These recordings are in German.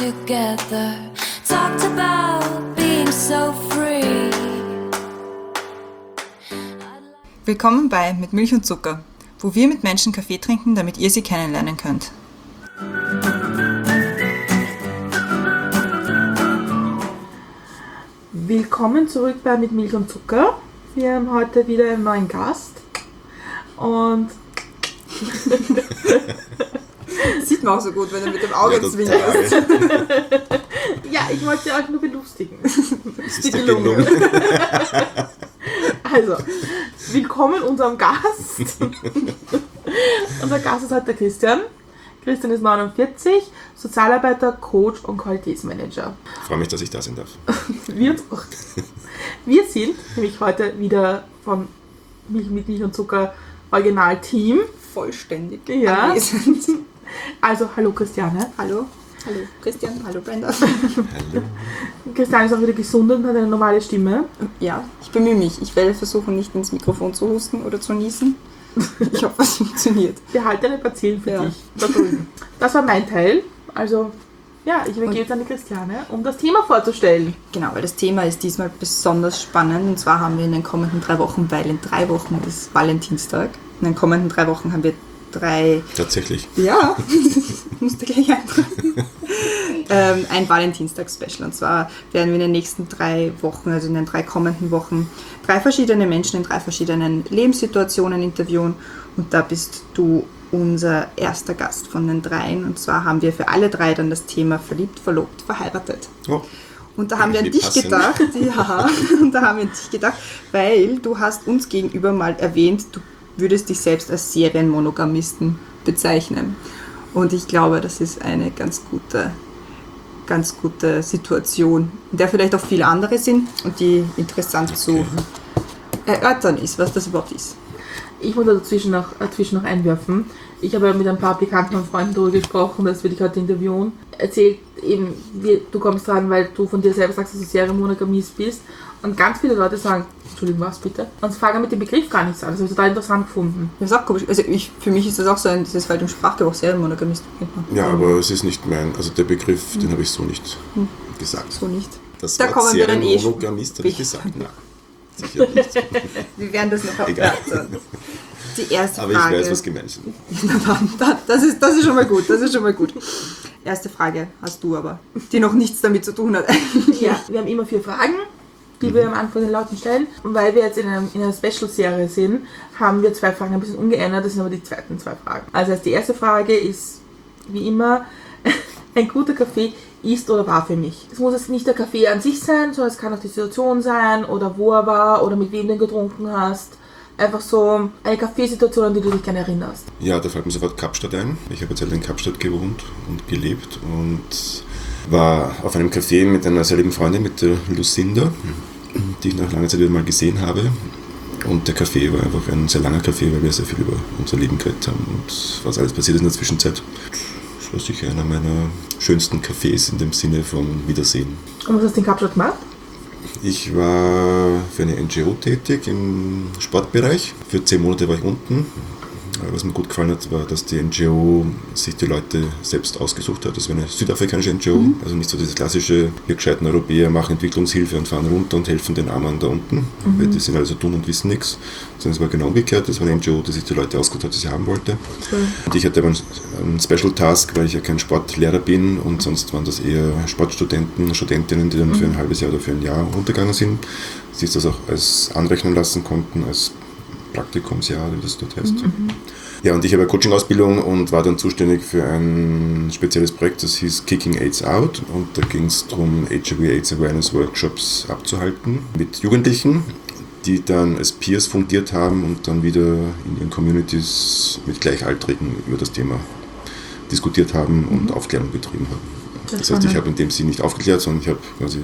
together, talked about being so free. Willkommen bei Mit Milch und Zucker, wo wir mit Menschen Kaffee trinken, damit ihr sie kennenlernen könnt. Willkommen zurück bei Mit Milch und Zucker. Wir haben heute wieder einen neuen Gast und Sieht man auch so gut, wenn er mit dem Auge zwinkert. ja, ich wollte euch nur belustigen. Das ist dir gelungen. Also, willkommen unserem Gast. Unser Gast ist heute der Christian. Christian ist 49, Sozialarbeiter, Coach und Qualitätsmanager. Ich freue mich, dass ich da sein darf. Wir sind nämlich heute wieder vom Mit Milch und Zucker Original-Team. Vollständig Ja. anwesend. Also, hallo Christiane. Hallo. Hallo Christian, hallo Brenda. Hallo. Christiane ist auch wieder gesund und hat eine normale Stimme. Ja, ich bemühe mich. Ich werde versuchen, nicht ins Mikrofon zu husten oder zu niesen. Ich hoffe, es funktioniert. Behalte eine Bazillen für Ja. dich. Da drüben. Das war mein Teil. Also, ja, ich übergebe es an die Christiane, um das Thema vorzustellen. Genau, weil das Thema ist diesmal besonders spannend. Und zwar haben wir in den kommenden 3 Wochen, weil in 3 Wochen ist Valentinstag. In den kommenden 3 Wochen haben wir 3... Tatsächlich. Ja, musste gleich eintragen. Ein Valentinstag-Special. Und zwar werden wir in den nächsten 3 Wochen, also in den 3 kommenden Wochen, 3 verschiedene Menschen in 3 verschiedenen Lebenssituationen interviewen. Und da bist du unser erster Gast von den 3. Und zwar haben wir für alle 3 dann das Thema verliebt, verlobt, verheiratet. Oh. Und da haben wir an Wie dich passend. gedacht, ja, und da haben wir an dich gedacht, weil du hast uns gegenüber mal erwähnt, du würdest dich selbst als Serienmonogamisten bezeichnen. Und ich glaube, das ist eine ganz gute Situation, in der vielleicht auch viele andere sind und die interessant zu erörtern ist, was das überhaupt ist. Ich muss dazwischen noch einwerfen. Ich habe ja mit ein paar Bekannten und Freunden darüber gesprochen, dass wir dich heute interviewen. Erzählt eben, du kommst dran, weil du von dir selber sagst, dass du Serienmonogamist bist. Und ganz viele Leute sagen, Entschuldigung, was bitte? Und sie fangen mit dem Begriff gar nichts an. Das habe ich total interessant gefunden. Das ist auch komisch. Also für mich ist das auch so ein, dieses halt im Sprachgebrauch Serienmonogamist. Ja, aber es ist nicht also der Begriff, den habe ich so nicht gesagt. So nicht. Das Da Wort kommen wir dann Serienmonogamist habe ich gesagt. Nein, sicher nicht. Wir werden das noch Egal. erörtern. Die erste Aber ich Frage. weiß, was gemeint ist. Das ist schon mal gut, das ist schon mal gut. Erste Frage hast du aber, die noch nichts damit zu tun hat. Ja, wir haben immer 4 Fragen, die wir am Anfang den Leuten stellen. Und weil wir jetzt in einer Special-Serie sind, haben wir 2 Fragen ein bisschen umgeändert. Das sind aber die zweiten 2 Fragen. Also die erste Frage ist, wie immer, ein guter Kaffee ist oder war für mich. Es muss jetzt nicht der Kaffee an sich sein, sondern es kann auch die Situation sein oder wo er war oder mit wem du ihn getrunken hast. Einfach so eine Kaffeesituation, an die du dich gerne erinnerst. Ja, da fällt mir sofort Kapstadt ein. Ich habe jetzt in Kapstadt gewohnt und gelebt und war auf einem Café mit einer sehr lieben Freundin, mit der Lucinda, die ich nach langer Zeit wieder mal gesehen habe. Und der Café war einfach ein sehr langer Café, weil wir sehr viel über unser Leben geredet haben und was alles passiert ist in der Zwischenzeit. Das war sicher einer meiner schönsten Cafés in dem Sinne von Wiedersehen. Und was hast du in Kapstadt gemacht? Ich war für eine NGO tätig im Sportbereich. Für 10 Monate war ich unten. Was mir gut gefallen hat, war, dass die NGO sich die Leute selbst ausgesucht hat. Das war eine südafrikanische NGO, also nicht so dieses klassische, wir gescheiten Europäer machen Entwicklungshilfe und fahren runter und helfen den Armen da unten, weil die sind also dumm und wissen nichts. Sondern es war genau umgekehrt, das war eine NGO, die sich die Leute ausgesucht hat, die sie haben wollte. Und ich hatte aber einen Special Task, weil ich ja kein Sportlehrer bin und sonst waren das eher Sportstudenten, Studentinnen, die dann für ein halbes Jahr oder für ein Jahr runtergegangen sind, sich das auch als anrechnen lassen konnten, als Praktikumsjahr, wie das dort heißt. Ja, und ich habe eine Coaching-Ausbildung und war dann zuständig für ein spezielles Projekt, das hieß Kicking AIDS Out. Und da ging es darum, HIV-AIDS-Awareness-Workshops abzuhalten mit Jugendlichen, die dann als Peers fungiert haben und dann wieder in ihren Communities mit Gleichaltrigen über das Thema diskutiert haben und Aufklärung betrieben haben. Das heißt, ich habe in dem Sinne nicht aufgeklärt, sondern ich habe quasi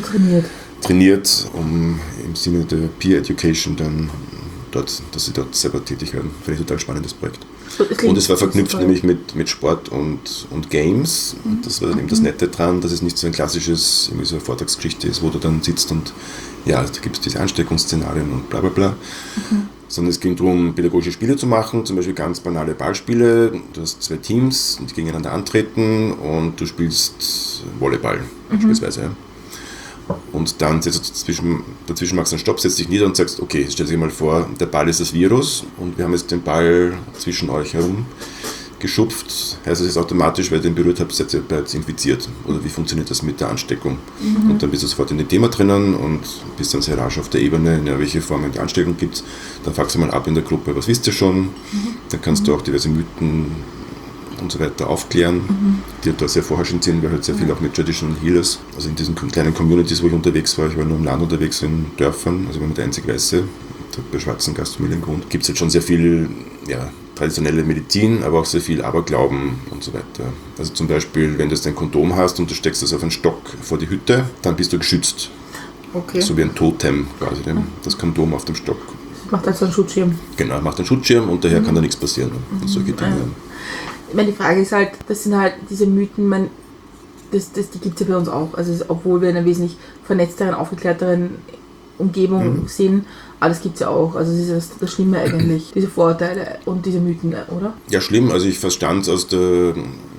trainiert, um im Sinne der Peer Education dann dass sie dort selber tätig werden. Finde ich ein total spannendes Projekt. Und es war verknüpft nämlich mit Sport und Games. Und das war dann eben das Nette dran, dass es nicht so ein klassisches, irgendwie so eine Vortragsgeschichte ist, wo du dann sitzt und ja, da gibt es diese Ansteckungsszenarien und bla bla bla. sondern es ging darum, pädagogische Spiele zu machen, zum Beispiel ganz banale Ballspiele. Du hast 2 Teams, die gegeneinander antreten und du spielst Volleyball beispielsweise. Ja. Und dann dazwischen machst du einen Stopp, setzt dich nieder und sagst, okay, stell dir mal vor, der Ball ist das Virus und wir haben jetzt den Ball zwischen euch herum geschupft. Heißt das jetzt automatisch, weil ihr den berührt habt, seid ihr bereits infiziert? Oder wie funktioniert das mit der Ansteckung? Und dann bist du sofort in dem Thema drinnen und bist dann sehr rasch auf der Ebene, welche Formen der Ansteckung gibt es. Dann fragst du mal ab in der Gruppe, was wisst ihr schon? Dann kannst du auch diverse Mythen und so weiter aufklären, die da sehr vorherrschend sind, weil halt sehr viel auch mit Traditional Healers, also in diesen kleinen Communities, wo ich unterwegs war, ich war nur im Land unterwegs, in Dörfern, also ich war mit der einzig Weiße, bei schwarzen Gastfamilien gewohnt, gibt es halt schon sehr viel traditionelle Medizin, aber auch sehr viel Aberglauben und so weiter. Also zum Beispiel, wenn du jetzt ein Kondom hast und du steckst das auf einen Stock vor die Hütte, dann bist du geschützt. Okay. So wie ein Totem quasi, das Kondom auf dem Stock. Macht also einen Schutzschirm. Genau, macht einen Schutzschirm und daher kann da nichts passieren. Und solche Dinge. Ich meine, die Frage ist halt, das sind halt diese Mythen, die gibt es ja bei uns auch. Also obwohl wir in einer wesentlich vernetzteren, aufgeklärteren Umgebung sind, aber das gibt es ja auch. Also das ist das Schlimme eigentlich, diese Vorurteile und diese Mythen, oder? Ja, schlimm. Also ich verstand es aus der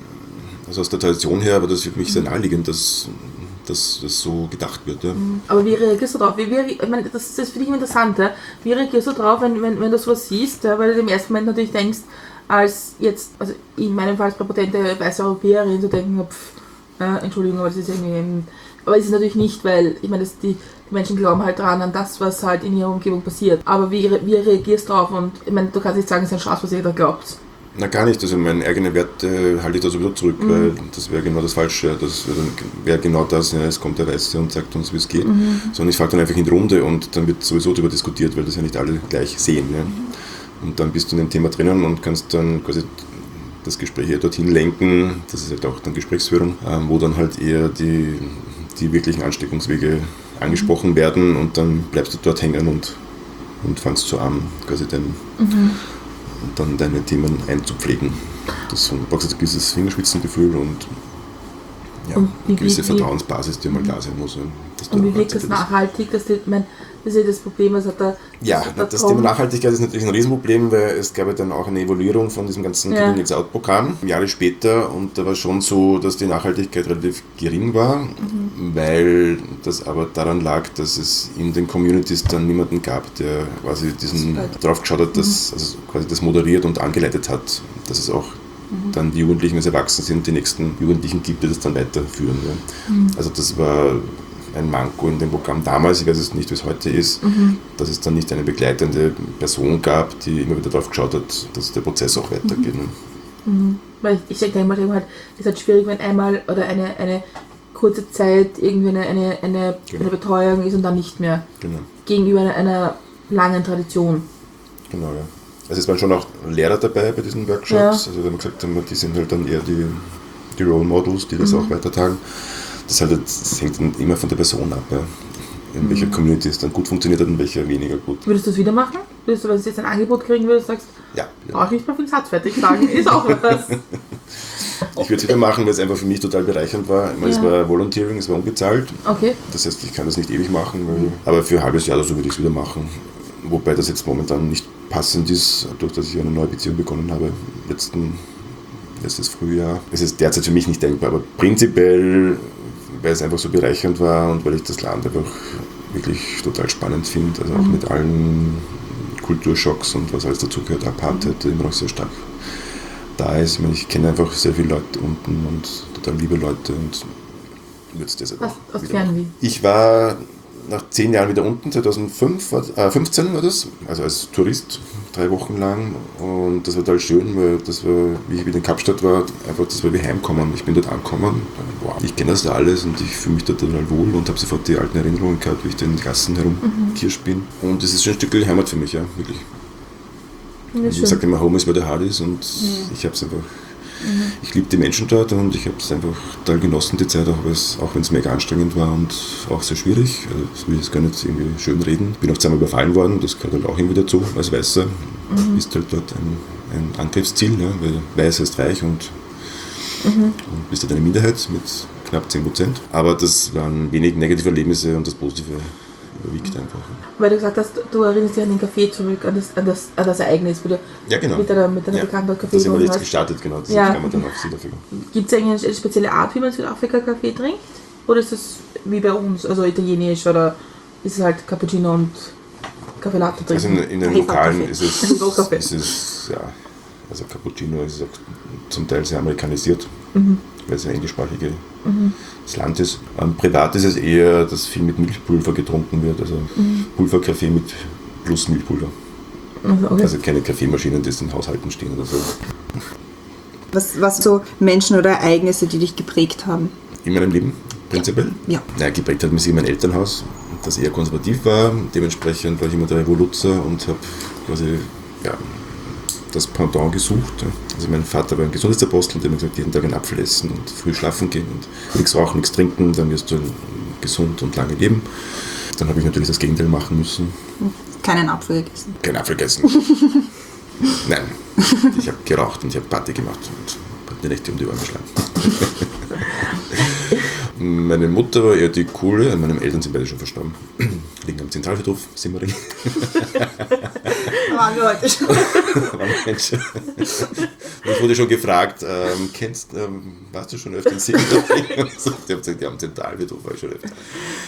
Tradition her, aber das ist für mich sehr naheliegend, dass das so gedacht wird. Ja. Aber wie reagierst du darauf? Ich meine, das finde ich interessant. Ja? Wie reagierst du darauf, wenn du sowas siehst? Ja? Weil du im ersten Moment natürlich denkst, als jetzt, also in meinem Fall als präpotente weiße Europäerin, zu denken, Entschuldigung, aber das ist irgendwie... Aber es ist natürlich nicht, weil, ich meine, die Menschen glauben halt dran an das, was halt in ihrer Umgebung passiert. Aber wie reagierst du darauf? Und ich meine, du kannst nicht sagen, es ist ein Schatz, was ihr da glaubt. Na, gar nicht. Also meine eigenen Werte halte ich da sowieso zurück, weil das wäre genau das Falsche. Das wäre genau das, es kommt der Weiße und sagt uns, wie es geht. Sondern ich frage dann einfach in die Runde und dann wird sowieso darüber diskutiert, weil das ja nicht alle gleich sehen. Ja. Und dann bist du in dem Thema drinnen und kannst dann quasi das Gespräch eher dorthin lenken. Das ist halt auch dann Gesprächsführung, wo dann halt eher die wirklichen Ansteckungswege angesprochen werden und dann bleibst du dort hängen und fangst so an, quasi dann deine Themen einzupflegen. Das brauchst ein gewisses Fingerspitzengefühl und eine gewisse Vertrauensbasis, die mal da sein muss. Und wie wirkt das nachhaltig? Das ist ja das Problem, was hat da... Das Thema Nachhaltigkeit ist natürlich ein Riesenproblem, weil es gab ja dann auch eine Evaluierung von diesem ganzen Giving It's Out Programm, Jahre später, und da war schon so, dass die Nachhaltigkeit relativ gering war, weil das aber daran lag, dass es in den Communities dann niemanden gab, der quasi drauf geschaut hat, also quasi das moderiert und angeleitet hat, dass es auch dann die Jugendlichen, wenn sie erwachsen sind, die nächsten Jugendlichen gibt, die das dann weiterführen. Ja. Also das war ein Manko in dem Programm damals, ich weiß es nicht, wie es heute ist, dass es dann nicht eine begleitende Person gab, die immer wieder darauf geschaut hat, dass der Prozess auch weitergeht. Weil ich denke immer halt, es ist halt schwierig, wenn einmal oder eine kurze Zeit irgendwie eine Betreuung ist und dann nicht mehr. Genau. Gegenüber einer langen Tradition. Genau, ja. Also es waren schon auch Lehrer dabei bei diesen Workshops, also wenn wir gesagt haben, die sind halt dann eher die Role Models, die das auch weitertragen. Das hängt dann immer von der Person ab, ja. In welcher Community es dann gut funktioniert hat und welcher weniger gut. Würdest du es wieder machen? Würdest du, wenn du jetzt ein Angebot kriegen würdest, sagst, brauche ich nicht mehr für den Satz fertig sagen, ist auch was. Ich würde es wieder machen, weil es einfach für mich total bereichernd war. Ich meine, es war Volunteering, es war unbezahlt. Okay. Das heißt, ich kann das nicht ewig machen, aber für ein halbes Jahr oder so würde ich es wieder machen. Wobei das jetzt momentan nicht passend ist, durch dass ich eine neue Beziehung begonnen habe, letztes Frühjahr. Es ist derzeit für mich nicht denkbar, aber prinzipiell, weil es einfach so bereichernd war und weil ich das Land einfach wirklich total spannend finde, also auch mit allen Kulturschocks und was alles dazugehört, Apartheid, die immer noch sehr stark da ist. Ich meine, ich kenne einfach sehr viele Leute unten und total liebe Leute und würde es deshalb auch wieder machen. Ich war nach 10 Jahren wieder unten, 2015 war das, also als Tourist, 3 Wochen lang, und das war total schön, weil das war, wie ich wieder in Kapstadt war, einfach das war wie heimkommen. Ich bin dort angekommen, wow, ich kenne das da alles und ich fühle mich dort total wohl und habe sofort die alten Erinnerungen gehabt, wie ich da in den Gassen herumkirscht bin. Und das ist schon ein Stück Heimat für mich, ja, wirklich. Ich sage immer, Home is where the heart is, und ich habe es einfach... Ich liebe die Menschen dort und ich habe es einfach total genossen, die Zeit, auch wenn es mega anstrengend war und auch sehr schwierig. Also das will ich jetzt gar nicht irgendwie schön reden. Ich bin auch zweimal überfallen worden, das gehört halt auch irgendwie dazu, als Weißer. Ist halt dort ein Angriffsziel, ja, weil Weiß heißt reich und bist halt eine Minderheit mit knapp 10%. Aber das waren wenig negative Erlebnisse und das Positive überwiegt einfach. Weil du gesagt hast, du erinnerst dich an den Café zurück, an das Ereignis, wo du Ja, genau. mit deiner Bekannten dort Kaffee Da sind wir getrunken jetzt hast. gestartet, genau. Das Ja. kann man dann auf Südafrika. Gibt es eigentlich eine spezielle Art, wie man Südafrika-Kaffee trinkt? Oder ist das wie bei uns, also italienisch, oder ist es halt Cappuccino und Kaffee Latte Also trinken? in den Lokalen Hefekaffee. ist es, Rohkaffee. ja, also Cappuccino ist auch zum Teil sehr amerikanisiert, weil es ein englischsprachiges Land ist. Privat ist es eher, dass viel mit Milchpulver getrunken wird, also Pulverkaffee mit plus Milchpulver. Okay. Also keine Kaffeemaschinen, die in Haushalten stehen oder so. Was so Menschen oder Ereignisse, die dich geprägt haben? In meinem Leben prinzipiell? Ja. Naja, geprägt hat mich sicher mein Elternhaus, das eher konservativ war. Dementsprechend war ich immer der Revoluzer und habe quasi das Pendant gesucht. Also mein Vater war ein Gesundheitsapostel, der hat mir gesagt, jeden Tag einen Apfel essen und früh schlafen gehen und nichts rauchen, nichts trinken, dann wirst du gesund und lange leben. Dann habe ich natürlich das Gegenteil machen müssen. Keinen Apfel gegessen. Kein Apfel gegessen. Nein, ich habe geraucht und ich habe Party gemacht und habe die Nächte um die Ohren geschlagen. Meine Mutter war eher die coole, und meine Eltern sind beide schon verstorben. Liegen am Zentralfriedhof, Simmering. Waren wir heute schon. Mensch. Ich wurde schon gefragt, warst du schon öfter in Simmering? Ich habe gesagt, ja, am Zentralfriedhof war ich schon öfter.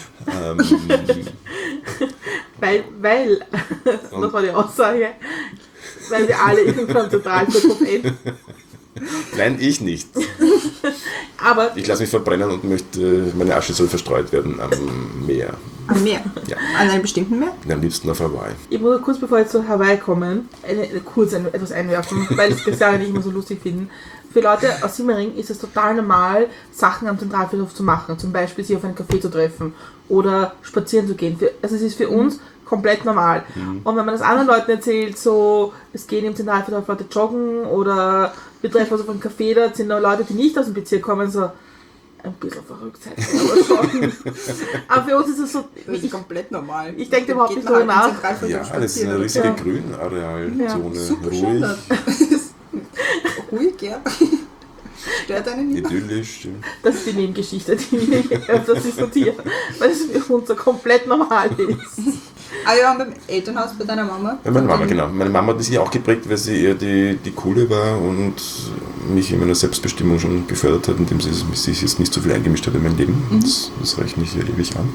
Weil das war die Aussage, weil wir alle irgendwann total verkopft. Nein, ich nicht. Aber Ich lasse mich verbrennen und möchte, meine Asche soll verstreut werden am Meer. Am Meer. Ja. An einem bestimmten Meer? Am liebsten auf Hawaii. ich muss kurz bevor wir zu Hawaii kommen, etwas einwerfen, weil das Christiane nicht immer so lustig finden. Für Leute aus Simmering ist es total normal, Sachen am Zentralfriedhof zu machen. Zum Beispiel sich auf einen Café zu treffen oder spazieren zu gehen. Also es ist für uns komplett normal. Und wenn man das anderen Leuten erzählt, so, es gehen im Zentralfriedhof Leute joggen oder wir treffen uns auf einen Café, da sind noch Leute, die nicht aus dem Bezirk kommen, so ein bisschen verrückt sein, aber schon. Aber für uns ist es so, Das ist komplett normal. ich denke überhaupt Geht nicht man drüber halt nach. in Zentralfriedhof Ja, das ist eine spazieren. riesige Grünarealzone. Super schön. Ruhig, Ruhig, ja. Stört einen nicht. idyllisch. Das ist die Nebengeschichte, die wir öfters diskutieren, weil es für uns so komplett normal ist. Aber wir waren beim Elternhaus bei deiner Mama. Ja, meine Mama, genau. Meine Mama hat sich auch geprägt, weil sie eher die Coole war und mich in meiner Selbstbestimmung schon gefördert hat, indem sie sich jetzt nicht so viel eingemischt hat in mein Leben. Das reicht mich ewig an.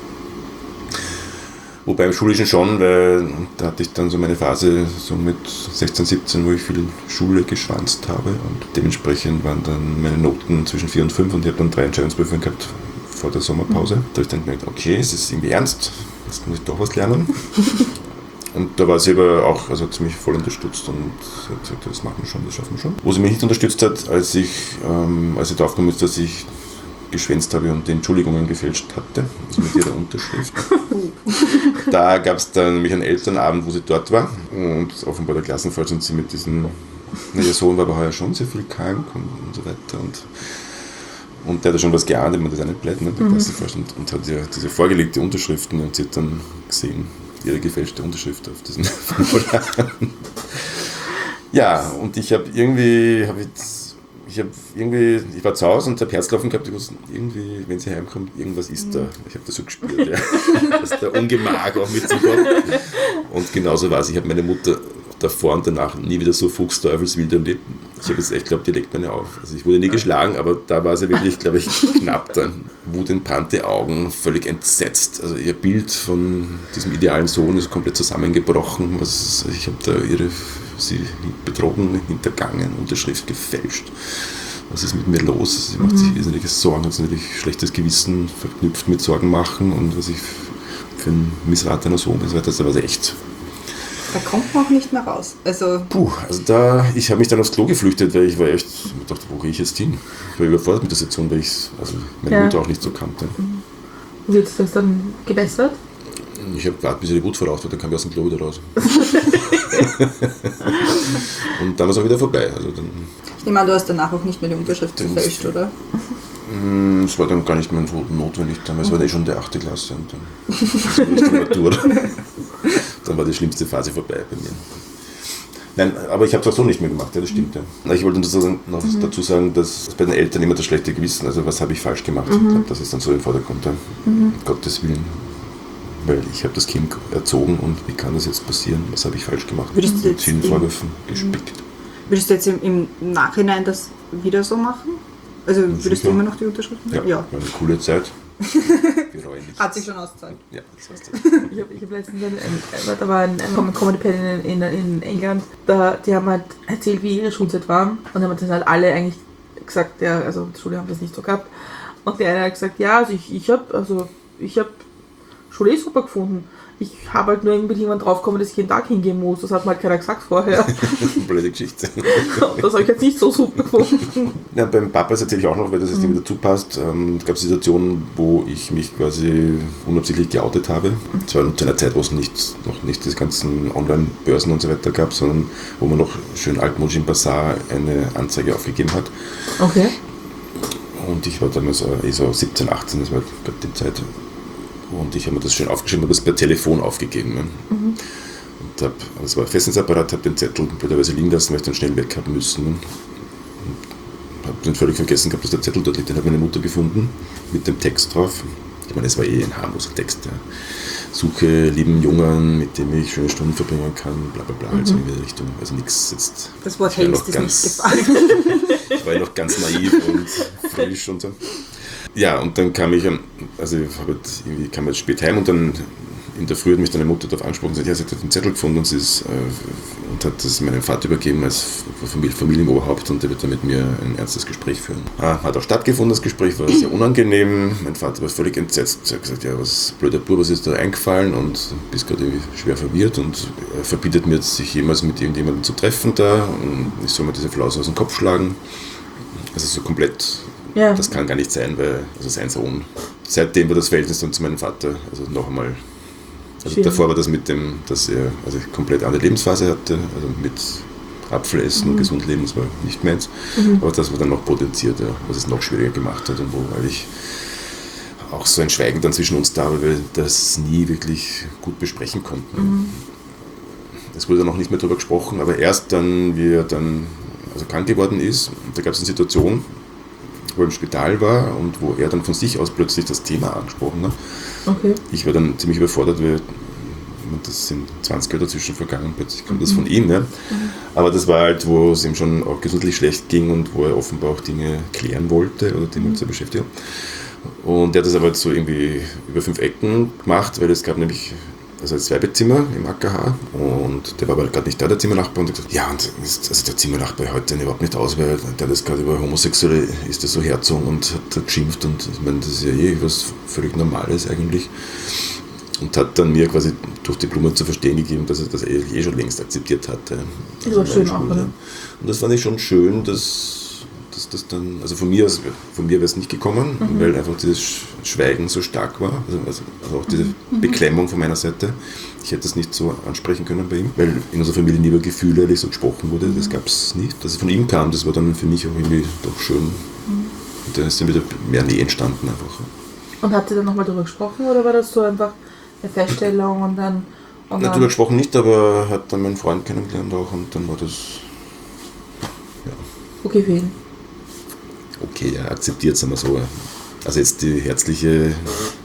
Wobei im Schulischen schon, weil da hatte ich dann so meine Phase so mit 16, 17, wo ich viel Schule geschwanzt habe und dementsprechend waren dann meine Noten zwischen 4 und 5 und ich habe dann 3 Entscheidungsprüfungen gehabt vor der Sommerpause. Da habe ich dann gemerkt, okay, es ist irgendwie ernst, jetzt muss ich doch was lernen. Und da war sie aber auch ziemlich voll unterstützt und hat gesagt, das machen wir schon, das schaffen wir schon. Wo sie mich nicht unterstützt hat, als sie draufgekommen ist, dass ich geschwänzt habe und die Entschuldigungen gefälscht hatte, also mit ihrer Unterschrift. Da gab es dann nämlich einen Elternabend, wo sie dort war und offenbar der Klassenvorstand und sie mit diesem, ihr Sohn war aber heuer schon sehr viel krank und so weiter und der hat ja schon was geahnt, wenn man das auch nicht bleibt, ne, der Klassenvorstand und hat ihr diese vorgelegte Unterschriften und sie hat dann gesehen, ihre gefälschte Unterschrift auf diesen Formular. Ja, und ich war zu Hause und habe Herzklopfen gehabt, ich wusste irgendwie, wenn sie heimkommt, irgendwas ist da. Ich habe das so gespürt, ja. Dass der Ungemach auf mich zukommt. Und genauso war es. Ich habe meine Mutter davor und danach nie wieder so fuchsteufelswild erlebt. Ich habe jetzt echt geglaubt, die legt meine auf. Also ich wurde nie geschlagen, aber da war sie wirklich, glaube ich, knapp dann. wutentbrannte Augen, völlig entsetzt. Also ihr Bild von diesem idealen Sohn ist komplett zusammengebrochen. Ich habe da sie betrogen, hintergangen, Unterschrift gefälscht. Was ist mit mir los? Sie macht sich wesentliche Sorgen, hat natürlich schlechtes Gewissen verknüpft mit Sorgen machen und was ich für ein missratener Sohn bin. Das war echt. Da kommt man auch nicht mehr raus. Also Ich habe mich dann aufs Klo geflüchtet, weil ich war echt, ich dachte, wo gehe ich jetzt hin? Ich war überfordert mit der Situation, weil ich meine Mutter auch nicht so kannte. Wird das dann gebessert? Ich habe gewartet, bis die Wut voraus war, dann kam ich aus dem Klo wieder raus. Und dann war es auch wieder vorbei. Also dann, ich nehme an, du hast danach auch nicht mehr die Unterschrift gefälscht, oder? es war dann gar nicht mehr so notwendig. Damals war schon die 8. Klasse und dann die Matura. Dann war die schlimmste Phase vorbei bei mir. Nein, aber ich habe es auch so nicht mehr gemacht, ja, das stimmt. Ja. Ich wollte noch dazu sagen, dass bei den Eltern immer das schlechte Gewissen, also was habe ich falsch gemacht, das ist dann so im Vordergrund, um Gottes Willen. weil ich habe das Kind erzogen und wie kann das jetzt passieren? Was habe ich falsch gemacht? Würdest du Mit jetzt vielen Vorwürfen gespickt. Würdest du jetzt im Nachhinein das wieder so machen? Also würdest sicher. du immer noch die Unterschrift machen? Ja, war eine coole Zeit. Bereue nicht. Hat sich schon ausgezahlt. Ja, das war's. Ich hab letztens da war ein Comedy Panel in England, die haben halt erzählt, wie ihre Schulzeit war und haben das halt alle eigentlich gesagt, ja, also die Schule haben das nicht so gehabt. Und der eine hat gesagt, ja, also ich habe Schule super gefunden. Ich habe halt nur irgendwie jemand draufgekommen, dass ich jeden Tag hingehen muss. Das hat mir halt keiner gesagt vorher. Blöde Geschichte. Das habe ich jetzt nicht so super gefunden. Ja, beim Papa, das erzähle ich auch noch, weil das jetzt nicht dazu passt. Es gab Situationen, wo ich mich quasi unabsichtlich geoutet habe. Zwar zu einer Zeit, wo es noch nicht diese ganzen Online-Börsen und so weiter gab, sondern wo man noch schön altmodisch im Bazar eine Anzeige aufgegeben hat. Okay. Und ich war damals so 17, 18, das war gerade die Zeit. Und ich habe mir das schön aufgeschrieben, habe das per Telefon aufgegeben. Ne? Und das war ein Festnetzapparat, habe den Zettel blöderweise liegen lassen, weil ich dann schnell weg haben müssen. Ne? Und habe dann völlig vergessen gehabt, dass der Zettel dort liegt. Den hat meine Mutter gefunden, mit dem Text drauf. Ich meine, es war ein harmloser Text. Ja. Suche lieben Jungen, mit dem ich schöne Stunden verbringen kann, bla bla bla, also in die Richtung. Also nichts jetzt. Das Wort Hengst ist nicht gefallen. Ich war ja noch ganz naiv und frisch und so. Ja, und dann kam ich spät heim und dann in der Früh hat mich dann meine Mutter darauf angesprochen und gesagt, ja, sie hat den Zettel gefunden und hat das meinem Vater übergeben als Familienoberhaupt und der wird dann mit mir ein ernstes Gespräch führen. Hat auch stattgefunden, das Gespräch war sehr unangenehm. Mein Vater war völlig entsetzt. Er hat gesagt, ja, was blöder Bub, was ist da eingefallen und bist gerade schwer verwirrt und er verbietet mir jetzt, sich jemals mit irgendjemandem zu treffen da und ich soll mir diese Flause aus dem Kopf schlagen. Also so komplett. Ja. Das kann gar nicht sein, weil sein Sohn. Seitdem war das Verhältnis dann zu meinem Vater, also noch einmal. Also Schön. davor war das mit dem, dass er komplett andere Lebensphase hatte, also mit Apfel essen und gesund leben, das war nicht meins. Aber das war dann noch potenziert, ja, was es noch schwieriger gemacht hat und wo eigentlich auch so ein Schweigen dann zwischen uns da war, weil wir das nie wirklich gut besprechen konnten. Es wurde dann auch nicht mehr darüber gesprochen, aber erst dann, wie er dann krank geworden ist, da gab es eine Situation, wo er im Spital war und wo er dann von sich aus plötzlich das Thema angesprochen hat. Okay. Ich war dann ziemlich überfordert, weil das sind 20 Jahre dazwischen vergangen, plötzlich kommt das von ihm. Ne? Aber das war halt, wo es ihm schon auch gesundheitlich schlecht ging und wo er offenbar auch Dinge klären wollte oder Dinge mit sich beschäftigen. Und er hat das aber so irgendwie über 5 Ecken gemacht, weil es gab nämlich ein 2-Bettzimmer im AKH und der war aber gerade nicht da, der Zimmernachbar, und hat gesagt, ja, und der Zimmernachbar hält den überhaupt nicht aus, weil der das gerade über Homosexuelle ist, der so herzogen und hat da geschimpft und ich meine, das ist ja was völlig Normales eigentlich. Und hat dann mir quasi durch die Blume zu verstehen gegeben, dass er das schon längst akzeptiert hatte. Das war schön auch, oder? Und das fand ich schon schön, dass das dann, also von mir wäre es nicht gekommen, weil einfach dieses Schweigen so stark war, also auch diese Beklemmung von meiner Seite. Ich hätte das nicht so ansprechen können bei ihm, weil in unserer Familie nie über Gefühle ehrlich so gesprochen wurde, das gab es nicht. Dass es von ihm kam, das war dann für mich auch irgendwie doch schön. Und dann ist dann wieder mehr Nähe entstanden einfach. Und habt ihr dann nochmal darüber gesprochen oder war das so einfach eine Feststellung und dann... Darüber gesprochen nicht, aber hat dann meinen Freund kennengelernt auch und dann war das... Ja. Okay für ihn. Okay, er akzeptiert es einmal so. Also jetzt die herzliche,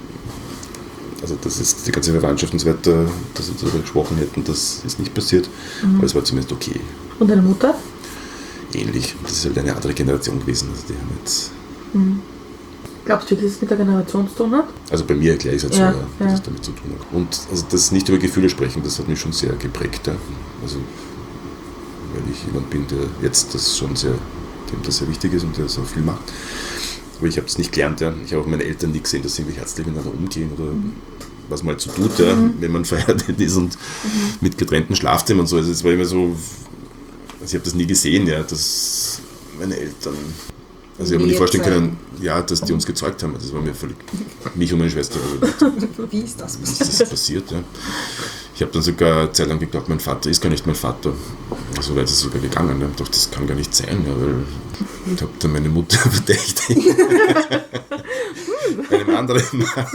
also das ist die ganze Verwandtschaft und so weiter, dass wir darüber gesprochen hätten, das ist nicht passiert, aber es war zumindest okay. Und deine Mutter? Ähnlich, das ist halt eine andere Generation gewesen, also die haben jetzt... Glaubst du, dass es mit der Generation zu tun hat? Also bei mir erkläre ich es halt Ja, so, dass es damit zu tun hat. Und also das nicht über Gefühle sprechen, das hat mich schon sehr geprägt. Ja. Also weil ich jemand bin, der jetzt das schon sehr, dem das sehr wichtig ist und der so viel macht. Aber ich habe es nicht gelernt. Ja. Ich habe auch meine Eltern nie gesehen, dass sie irgendwie herzlich miteinander umgehen oder was man halt so tut, ja, wenn man verheiratet ist und mit getrennten Schlafzimmern und so. Also es war immer so, also ich habe das nie gesehen, ja, dass meine Eltern... Also ich habe mir nicht vorstellen können, ja, dass die uns gezeugt haben. Das war mir völlig, mich und meine Schwester. Wie ist das Das ist passiert, ja. Ich habe dann sogar eine Zeit lang geglaubt, mein Vater ist gar nicht mein Vater. Also weil es sogar gegangen. Ja. Doch, das kann gar nicht sein, ja, weil ich habe dann meine Mutter verdächtigt. Einem anderen Mann.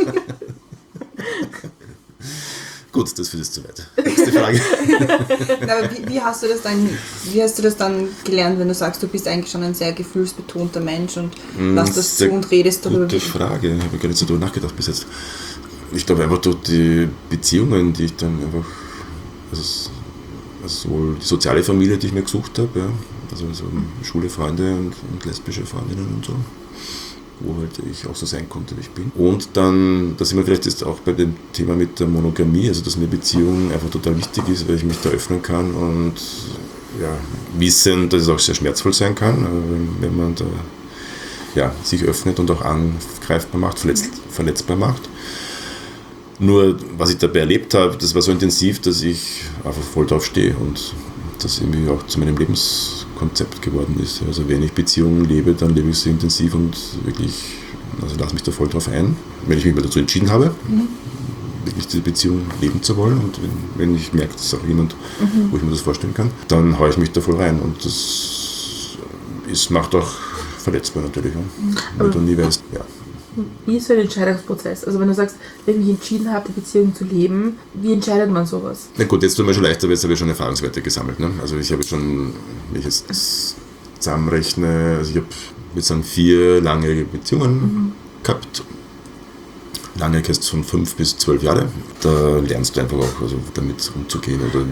Gut, das führt jetzt zu weit. Nächste Frage. Aber wie hast du das dann gelernt, wenn du sagst, du bist eigentlich schon ein sehr gefühlsbetonter Mensch und lass das zu und redest darüber? Gute Frage, ich habe gar nicht so darüber nachgedacht bis jetzt. Ich glaube einfach durch die Beziehungen, die ich dann einfach, also sowohl die soziale Familie, die ich mir gesucht habe, ja, also schwule Freunde und lesbische Freundinnen und so, wo halt ich auch so sein konnte, wie ich bin. Und dann, da sind wir vielleicht jetzt auch bei dem Thema mit der Monogamie, also dass mir Beziehung einfach total wichtig ist, weil ich mich da öffnen kann und ja, wissen, dass es auch sehr schmerzvoll sein kann, wenn man da ja, sich öffnet und auch angreifbar macht, verletzbar macht. Nur, was ich dabei erlebt habe, das war so intensiv, dass ich einfach voll drauf stehe und das irgendwie auch zu meinem Lebenskonzept geworden ist. Also wenn ich Beziehungen lebe, dann lebe ich sie intensiv und wirklich, also lasse mich da voll drauf ein. Wenn ich mich mal dazu entschieden habe, wirklich diese Beziehung leben zu wollen und wenn ich merke, das ist auch jemand, wo ich mir das vorstellen kann, dann haue ich mich da voll rein und das macht auch verletzbar natürlich, ja. Weil du nie weißt, ja. Wie ist so ein Entscheidungsprozess? Also wenn du sagst, wenn ich mich entschieden habe, die Beziehung zu leben, wie entscheidet man sowas? Na gut, jetzt tut mir schon leichter, weil jetzt habe ich schon Erfahrungswerte gesammelt. Ne? Also ich habe schon, wenn ich jetzt zusammenrechne, also ich habe, würde sagen, 4 langjährige Beziehungen gehabt. Lange heißt von 5 bis 12 Jahre. Da lernst du einfach auch, also damit umzugehen oder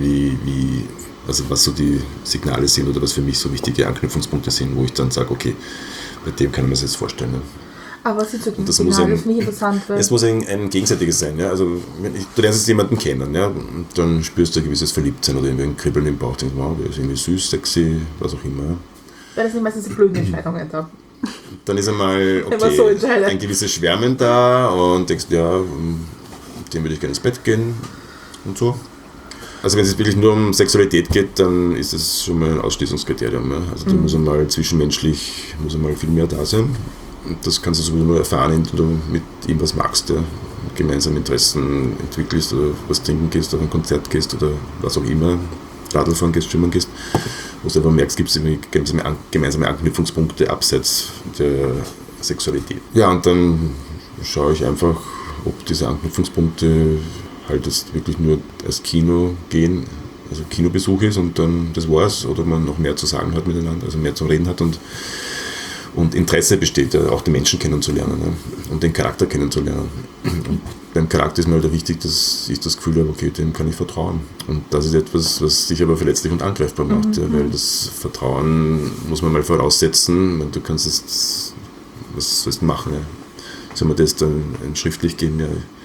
also was so die Signale sind oder was für mich so wichtige Anknüpfungspunkte sind, wo ich dann sage, okay, bei dem kann ich mir das jetzt vorstellen. Ne? Aber was sind so das Signale, das ist nicht interessant. Es muss ein gegenseitiges sein. Ja? Also, du lernst jetzt jemanden kennen, ja? Und dann spürst du ein gewisses Verliebtsein oder irgendwie ein Kribbeln im Bauch, denkst, wow, der ist irgendwie süß, sexy, was auch immer. Ja? Weil das sind meistens die blöden Entscheidungen da. Dann ist einmal okay, ein gewisses Schwärmen da und denkst, ja, dem würde ich gerne ins Bett gehen und so. Also wenn es wirklich nur um Sexualität geht, dann ist das schon mal ein Ausschließungskriterium. Ja? Also da muss einmal zwischenmenschlich viel mehr da sein. Und das kannst du sowieso nur erfahren, indem du mit ihm was magst, ja? Gemeinsame Interessen entwickelst oder was trinken gehst, auf ein Konzert gehst oder was auch immer, Radl fahren gehst, schwimmen gehst, wo du einfach merkst, gibt es gemeinsame Anknüpfungspunkte abseits der Sexualität. Ja, und dann schaue ich einfach, ob diese Anknüpfungspunkte halt jetzt wirklich nur als Kino gehen, also Kinobesuch ist und dann das war's, oder man noch mehr zu sagen hat miteinander, also mehr zu reden hat und Interesse besteht, ja, auch den Menschen kennenzulernen, ja, und den Charakter kennenzulernen. Und beim Charakter ist mir halt wichtig, dass ich das Gefühl habe, okay, dem kann ich vertrauen. Und das ist etwas, was sich aber verletzlich und angreifbar macht, ja, weil das Vertrauen muss man mal voraussetzen. Du kannst es, was sollst du machen? Ja? Soll man das dann schriftlich geben? Ja,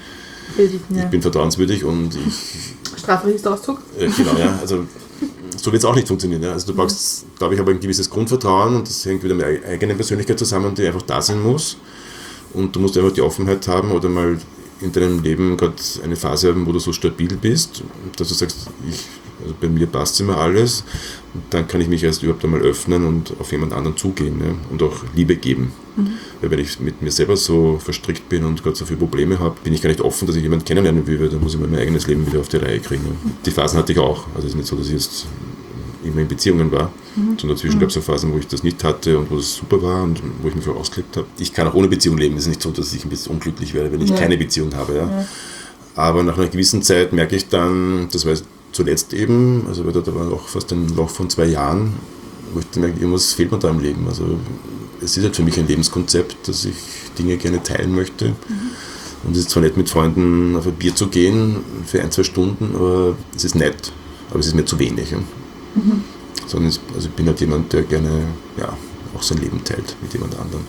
ich bin vertrauenswürdig und ich... Strafregisterauszug? Genau, ja, also so wird es auch nicht funktionieren. Ja. Also du brauchst, glaube ich, aber ein gewisses Grundvertrauen und das hängt wieder mit der eigenen Persönlichkeit zusammen, die einfach da sein muss. Und du musst einfach die Offenheit haben oder mal in deinem Leben gerade eine Phase haben, wo du so stabil bist, dass du sagst, also bei mir passt immer alles. Und dann kann ich mich erst überhaupt einmal öffnen und auf jemand anderen zugehen, ja, und auch Liebe geben. Weil wenn ich mit mir selber so verstrickt bin und gerade so viele Probleme habe, bin ich gar nicht offen, dass ich jemanden kennenlernen will, dann muss ich mein eigenes Leben wieder auf die Reihe kriegen. Ja. Die Phasen hatte ich auch. Also es ist nicht so, dass ich jetzt immer in Beziehungen war, sondern dazwischen gab es auch Phasen, wo ich das nicht hatte und wo es super war und wo ich mich voll ausgelebt habe. Ich kann auch ohne Beziehung leben. Es ist nicht so, dass ich ein bisschen unglücklich werde, wenn ich keine Beziehung habe. Ja. Aber nach einer gewissen Zeit merke ich dann, das war zuletzt eben, also da war auch fast ein Loch von 2 Jahren, wo ich dann merke, irgendwas fehlt mir da im Leben. Also es ist halt für mich ein Lebenskonzept, dass ich Dinge gerne teilen möchte. Und es ist zwar nett, mit Freunden auf ein Bier zu gehen für 1-2 Stunden, aber es ist nett, aber es ist mir zu wenig. Ja. Sondern also ich bin halt jemand, der gerne auch sein Leben teilt mit jemand anderem.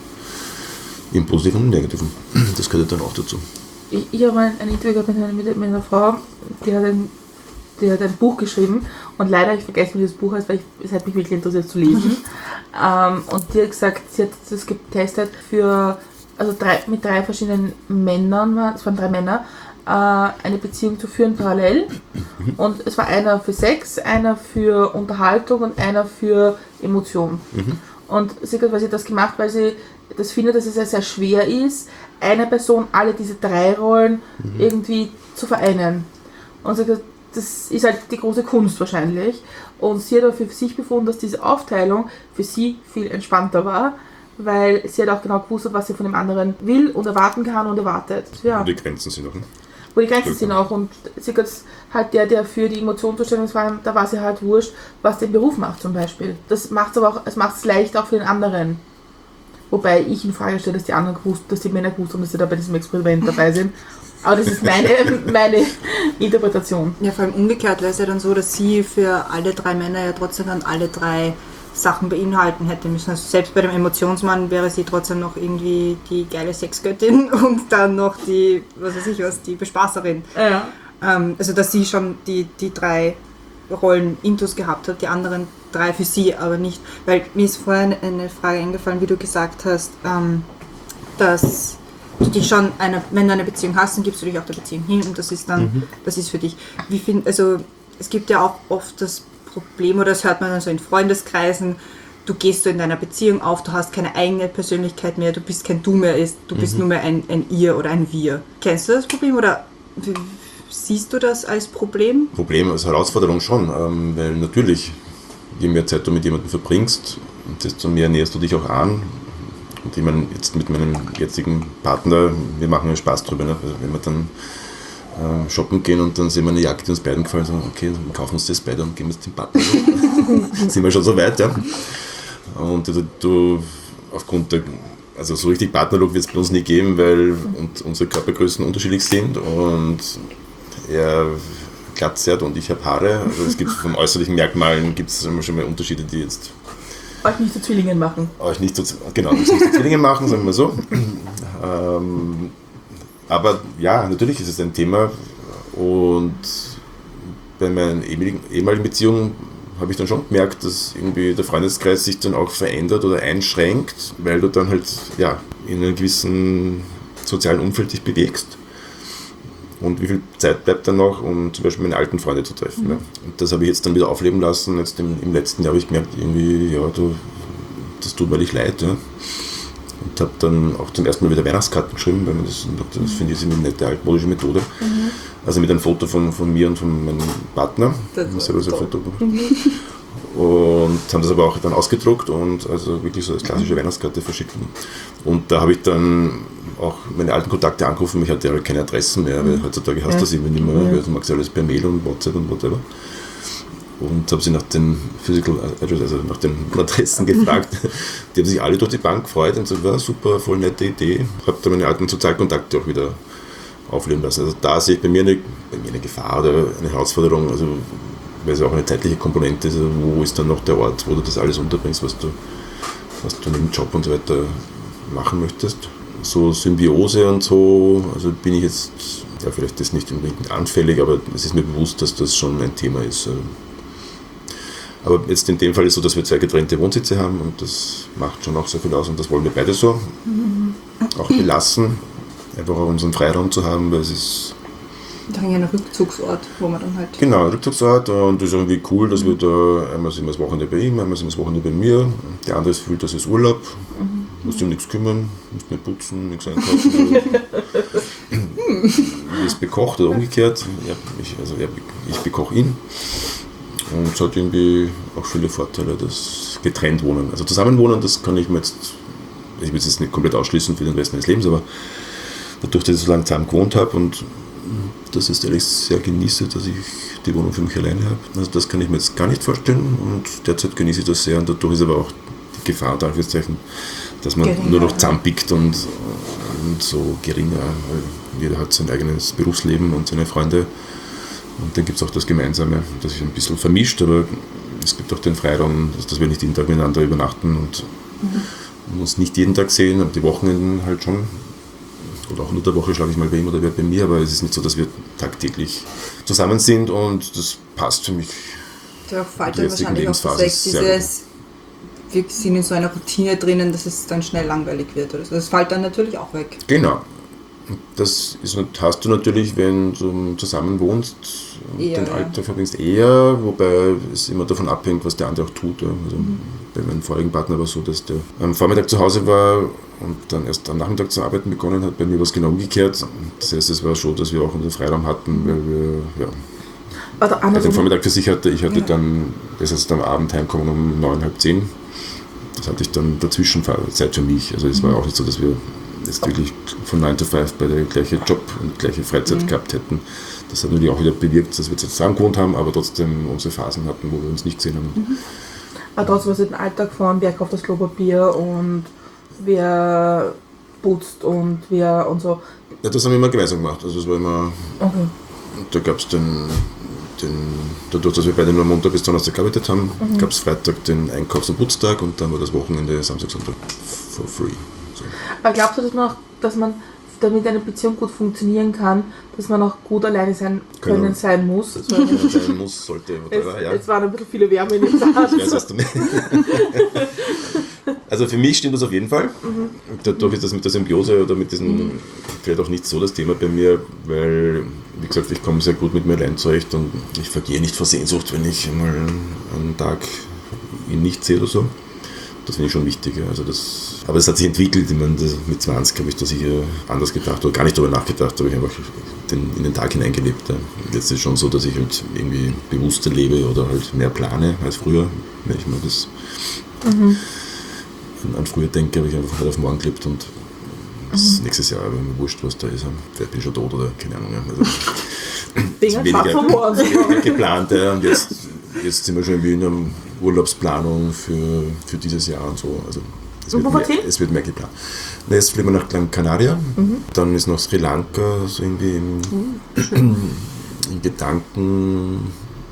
Im Positiven und Negativen. Das gehört dann auch dazu. Ich habe mal ein Interview gehabt mit einer Frau, die hat ein Buch geschrieben und leider, ich vergesse, wie das Buch heißt, weil es hat mich wirklich interessiert zu lesen. Und die hat gesagt, sie hat das getestet mit 3 verschiedenen Männern, es waren 3 Männer, eine Beziehung zu führen parallel. Und es war einer für Sex, einer für Unterhaltung und einer für Emotion. Und sie hat quasi das gemacht, weil sie das findet, dass es sehr, sehr schwer ist, einer Person alle diese 3 Rollen irgendwie zu vereinen. Und sie hat gesagt, das ist halt die große Kunst wahrscheinlich. Und sie hat auch für sich befunden, dass diese Aufteilung für sie viel entspannter war, weil sie hat auch genau gewusst, was sie von dem anderen will und erwarten kann und erwartet. Ja. Und die Grenzen sind auch. Wo die Grenzen sind auch. Und sie hat halt der für die Emotionen zuständig war, da war sie halt wurscht, was den Beruf macht zum Beispiel. Das macht es aber auch, es macht es leicht auch für den anderen. Wobei ich in Frage stelle, dass die Männer gewusst haben, dass sie da bei diesem Experiment dabei sind. Aber das ist meine Interpretation. Ja, vor allem umgekehrt wäre es ja dann so, dass sie für alle 3 Männer ja trotzdem dann alle 3 Sachen beinhalten hätte müssen. Also selbst bei dem Emotionsmann wäre sie trotzdem noch irgendwie die geile Sexgöttin und dann noch die, die Bespaßerin. Ja. Also dass sie schon die 3 Rollen intus gehabt hat, die anderen 3 für sie aber nicht. Weil mir ist vorher eine Frage eingefallen, wie du gesagt hast, dass du dich schon, wenn du eine Beziehung hast, dann gibst du dich auch der Beziehung hin und das ist dann, das ist für dich. Also es gibt ja auch oft das Problem, oder das hört man dann so in Freundeskreisen, du gehst so in deiner Beziehung auf, du hast keine eigene Persönlichkeit mehr, du bist kein Du mehr, du bist nur mehr ein Ihr oder ein Wir. Kennst du das Problem oder siehst du das als Problem? Problem als Herausforderung schon, weil natürlich, je mehr Zeit du mit jemandem verbringst, desto mehr näherst du dich auch an. Und ich meine, jetzt mit meinem jetzigen Partner, wir machen ja Spaß drüber, ne? Also wenn wir dann shoppen gehen und dann sehen wir eine Jacke, die uns beiden gefällt, und sagen, okay, dann kaufen wir uns das beide und gehen wir jetzt den Partner. Sind wir schon so weit, ja. Und du aufgrund der, also so richtig Partnerlook wird es bei uns nie geben, weil unsere Körpergrößen unterschiedlich sind und er Glatze hat und ich habe Haare. Also es gibt vom äußerlichen Merkmalen gibt es schon mal Unterschiede, die jetzt Euch nicht zu Zwillingen machen. Euch nicht zu Zwillingen machen, sagen wir so. Aber ja, natürlich ist es ein Thema und bei meinen ehemaligen Beziehungen habe ich dann schon gemerkt, dass irgendwie der Freundeskreis sich dann auch verändert oder einschränkt, weil du dann halt ja, in einem gewissen sozialen Umfeld dich bewegst. Und wie viel Zeit bleibt dann noch, um zum Beispiel meine alten Freunde zu treffen. Ne? Und das habe ich jetzt dann wieder aufleben lassen. Jetzt im letzten Jahr habe ich gemerkt, irgendwie, ja, das tut mir nicht leid. Ja? Und habe dann auch zum ersten Mal wieder Weihnachtskarten geschrieben, weil das finde ich eine nette altmodische Methode. Also mit einem Foto von mir und von meinem Partner. Das ich habe selber so ein Foto gemacht. Und haben das aber auch dann ausgedruckt und also wirklich so als klassische Weihnachtskarte verschickt. Und da habe ich dann auch meine alten Kontakte angerufen, ich hatte ja keine Adressen mehr, weil heutzutage hast du das immer nicht mehr, weil du magst ja alles per Mail und WhatsApp und whatever. Und habe sie nach den Physical Address, also nach den Adressen gefragt. Die haben sich alle durch die Bank gefreut und gesagt, war super, voll nette Idee. Habe dann meine alten Sozialkontakte auch wieder aufleben lassen. Also da sehe ich bei mir eine Gefahr oder eine Herausforderung, also weil es auch eine zeitliche Komponente ist, also wo ist dann noch der Ort, wo du das alles unterbringst, was du neben Job und so weiter machen möchtest. So Symbiose und so, also bin ich jetzt, ja vielleicht ist nicht unbedingt anfällig, aber es ist mir bewusst, dass das schon ein Thema ist. Aber jetzt in dem Fall ist es so, dass wir 2 getrennte Wohnsitze haben und das macht schon auch sehr viel aus und das wollen wir beide so auch belassen, einfach auch unseren Freiraum zu haben, weil es ist Dann ja ein Rückzugsort, wo man dann halt... Genau, Rückzugsort und das ist irgendwie cool, dass wir da einmal sind wir das Wochenende bei ihm, einmal sind wir das Wochenende bei mir. Der andere fühlt, das ist Urlaub, musst dich um nichts kümmern, musst nicht putzen, nichts einkaufen. Ist bekocht oder umgekehrt. Ich bekoche ihn. Und es hat irgendwie auch viele Vorteile, das getrennt wohnen. Also zusammenwohnen, das kann ich mir jetzt, ich will es jetzt nicht komplett ausschließen für den Rest meines Lebens, aber dadurch, dass ich so lange zusammen gewohnt habe und das ist ehrlich sehr genieße, dass ich die Wohnung für mich alleine habe. Also das kann ich mir jetzt gar nicht vorstellen und derzeit genieße ich das sehr und dadurch ist aber auch die Gefahr, dass man geringer, nur noch zusammenpickt und so geringer, weil jeder hat sein eigenes Berufsleben und seine Freunde und dann gibt es auch das Gemeinsame, das ist ein bisschen vermischt, aber es gibt auch den Freiraum, dass wir nicht jeden Tag miteinander übernachten und uns nicht jeden Tag sehen, aber die Wochenenden halt schon. Oder auch unter der Woche schlafe ich mal bei ihm oder wer bei mir, aber es ist nicht so, dass wir tagtäglich zusammen sind und das passt für mich. Da fällt Die dann jetzige wahrscheinlich auch das weg, Lebensphase sehr wir sind in so einer Routine drinnen, dass es dann schnell langweilig wird. Oder so. Das fällt dann natürlich auch weg. Genau. Das hast du natürlich, wenn du zusammen wohnst und Eher, den Alltag verbringst, eher, wobei es immer davon abhängt, was der andere auch tut. Ja. Also bei meinem vorigen Partner war es so, dass der am Vormittag zu Hause war und dann erst am Nachmittag zu arbeiten begonnen hat. Bei mir war es genau umgekehrt. Das heißt, es war schon, dass wir auch unseren Freiraum hatten, weil wir den Vormittag für sich hatte. Ich hatte dann, das heißt am Abend heimkommen um 9, halb 10. Das hatte ich dann dazwischen Zeit für mich. Also es war auch nicht so, dass wir jetzt wirklich von 9 to 5 bei der gleichen Job und gleiche Freizeit gehabt hätten. Das hat natürlich auch wieder bewirkt, dass wir jetzt zusammen gewohnt haben, aber trotzdem unsere Phasen hatten, wo wir uns nicht gesehen haben. Aber trotzdem was den Alltag von, wer kauft das Klopapier und wer putzt und wer und so. Ja, das haben wir immer gemeinsam gemacht. Also es war immer, Okay. da gab es dadurch, dass wir beide nur Montag bis Donnerstag gearbeitet haben, gab es Freitag den Einkaufs- und Putztag und dann war das Wochenende Samstag, Sonntag for free. So. Aber glaubst du, dass man, damit eine Beziehung gut funktionieren kann, dass man auch gut alleine sein sein muss? Das sein muss, sollte, whatever, ja. Jetzt waren ein bisschen viele Wärme in dem Satz. Ich weiß, was du meinst. Also für mich stimmt das auf jeden Fall. Dadurch ist das mit der Symbiose oder mit diesen vielleicht auch nicht so das Thema bei mir, weil, wie gesagt, ich komme sehr gut mit mir allein zurecht und ich vergehe nicht vor Sehnsucht, wenn ich mal einen Tag ihn nicht sehe oder so. Das finde ich schon wichtig. Ja. Also aber es hat sich entwickelt. Ich meine, mit 20 habe ich da sicher anders gedacht oder gar nicht darüber nachgedacht, da habe ich einfach in den Tag hineingelebt. Ja. Jetzt ist es schon so, dass ich halt irgendwie bewusster lebe oder halt mehr plane als früher, wenn ich mal das an früher denke, habe ich einfach halt auf morgen gelebt und das nächstes Jahr, wenn mir wurscht, was da ist. Vielleicht bin ich schon tot oder keine Ahnung. Also, weniger geplant. Ja. Und jetzt sind wir schon in einer Urlaubsplanung für dieses Jahr und so. Also es wird mehr geplant. Jetzt fliegen wir nach Gran Canaria, dann ist noch Sri Lanka, so irgendwie in Gedanken,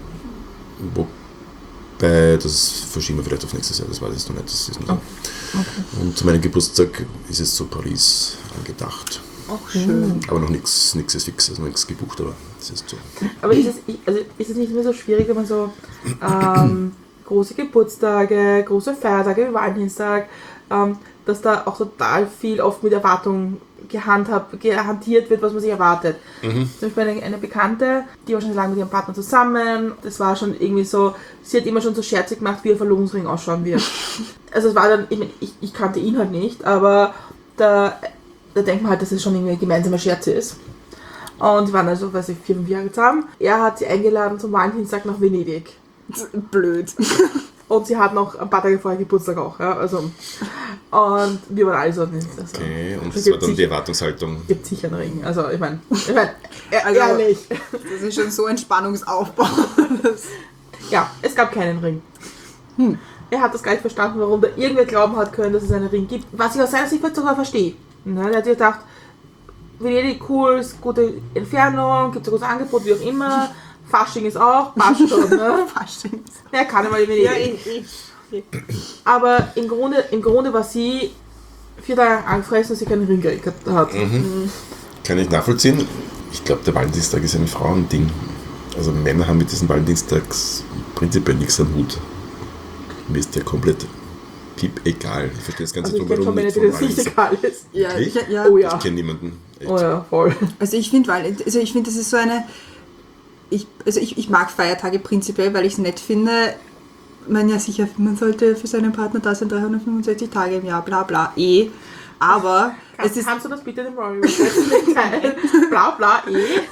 wobei das verschieben wir vielleicht auf nächstes Jahr, das weiß ich jetzt noch nicht. Das ist noch okay. Und zu meinem Geburtstag ist es so Paris angedacht. Auch schön. Aber noch nichts ist fix, also nichts gebucht, aber es ist so. Aber ist es nicht mehr so schwierig, wenn man so große Geburtstage, große Feiertage wie Valentinstag, dass da auch total viel oft mit Erwartungen gehantiert wird, was man sich erwartet. Zum Beispiel eine Bekannte, die war schon lange mit ihrem Partner zusammen, das war schon irgendwie so, sie hat immer schon so scherzig gemacht, wie ihr Verlobungsring ausschauen wird. Also es war dann, ich kannte ihn halt nicht, aber da denkt man halt, dass es schon irgendwie ein gemeinsamer Scherz ist. Und die waren also, 4-5 Jahre zusammen. Er hat sie eingeladen zum Valentinstag nach Venedig. Blöd. Und sie hat noch ein paar Tage vorher Geburtstag auch. Ja, also. Und wir waren alle so nicht. Also, okay, und das war dann die Erwartungshaltung. Gibt sicher einen Ring. Also ich meine, Also, ehrlich. Das ist schon so ein Spannungsaufbau. Ja, es gab keinen Ring. Er hat das gar nicht verstanden, warum da irgendwer glauben hat können, dass es einen Ring gibt. Was ich aus seiner Sicht sogar verstehe. Ne? Er hat sich gedacht, Venedig cool, ist gute Entfernung, gibt es ein gutes Angebot, wie auch immer. Fasching ist auch, passt schon, ne? Fasching. Ja, kann mal in Venedig. Ja, aber im Grunde war sie 4 Tage angefressen, dass sie keinen Ring gekriegt hat. Kann ich nachvollziehen. Ich glaube, der Valentinstag ist ein Frauending. Also Männer haben mit diesen Valentinstags prinzipiell nichts am Hut. Mir ist der komplett egal. Ich verstehe das Ganze drumherum nicht. Dass es nicht egal ist. Ja, ja. Oh ja. Ich kenne niemanden. Echt. Oh ja, voll. Also ich finde, das ist so eine... Ich mag Feiertage prinzipiell, weil ich es nett finde. Man sollte für seinen Partner da sein, 365 Tage im Jahr, bla bla, Aber Kannst du das bitte dem Rory mitteilen? Bla bla,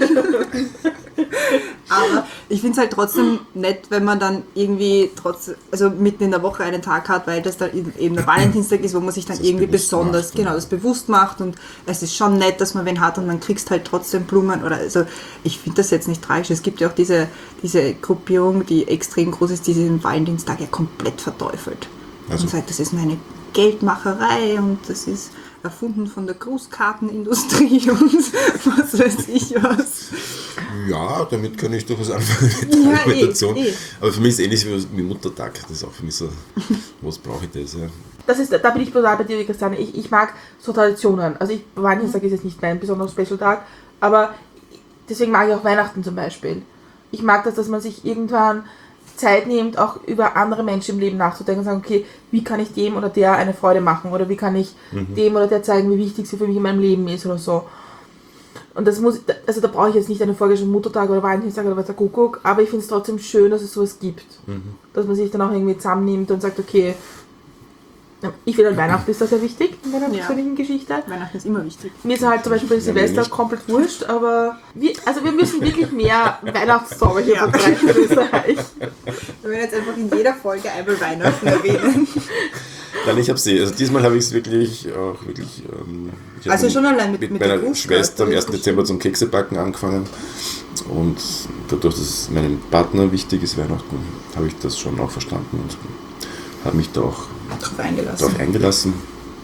Aber ich finde es halt trotzdem nett, wenn man dann irgendwie mitten in der Woche einen Tag hat, weil das dann eben der Valentinstag ist, wo man sich dann irgendwie besonders das bewusst macht und es ist schon nett, dass man wen hat und dann kriegst halt trotzdem Blumen oder also ich finde das jetzt nicht tragisch. Es gibt ja auch diese Gruppierung, die extrem groß ist, die diesen Valentinstag ja komplett verteufelt. Also. Und sagt, das ist nur eine Geldmacherei und das ist erfunden von der Grußkartenindustrie und was weiß ich was. Ja, damit kann ich durchaus anfangen mit der Argumentation. Aber für mich ist es ähnlich wie Muttertag. Das ist auch für mich so, was brauche ich das? Ja. Da bin ich total bei dir, Christiane. Ich mag so Traditionen. Also Valentinstag ist jetzt nicht mein besonderer Special-Tag, aber deswegen mag ich auch Weihnachten zum Beispiel. Ich mag das, dass man sich irgendwann Zeit nimmt, auch über andere Menschen im Leben nachzudenken und sagen, okay, wie kann ich dem oder der eine Freude machen oder wie kann ich dem oder der zeigen, wie wichtig sie für mich in meinem Leben ist oder so. Und das da brauche ich jetzt nicht einen vorgeschriebenen Muttertag oder Valentinstag oder was der Kuckuck, aber ich finde es trotzdem schön, dass es sowas gibt. Dass man sich dann auch irgendwie zusammennimmt und sagt, okay, ich finde, an Weihnachten ist das sehr wichtig in meiner persönlichen Geschichte. Weihnachten ist immer wichtig. Mir ist halt zum Beispiel Silvester komplett wurscht, aber wir müssen wirklich mehr Weihnachtszauber hier verbreiten in Österreich. Wir werden jetzt einfach in jeder Folge einmal Weihnachten erwähnen. Nein, ich habe sie. Also diesmal habe ich es wirklich also schon allein mit meiner Schwester am 1. Dezember zum Keksebacken angefangen. Und dadurch, dass es meinem Partner wichtig ist, Weihnachten, habe ich das schon auch verstanden und habe mich da auch darauf eingelassen.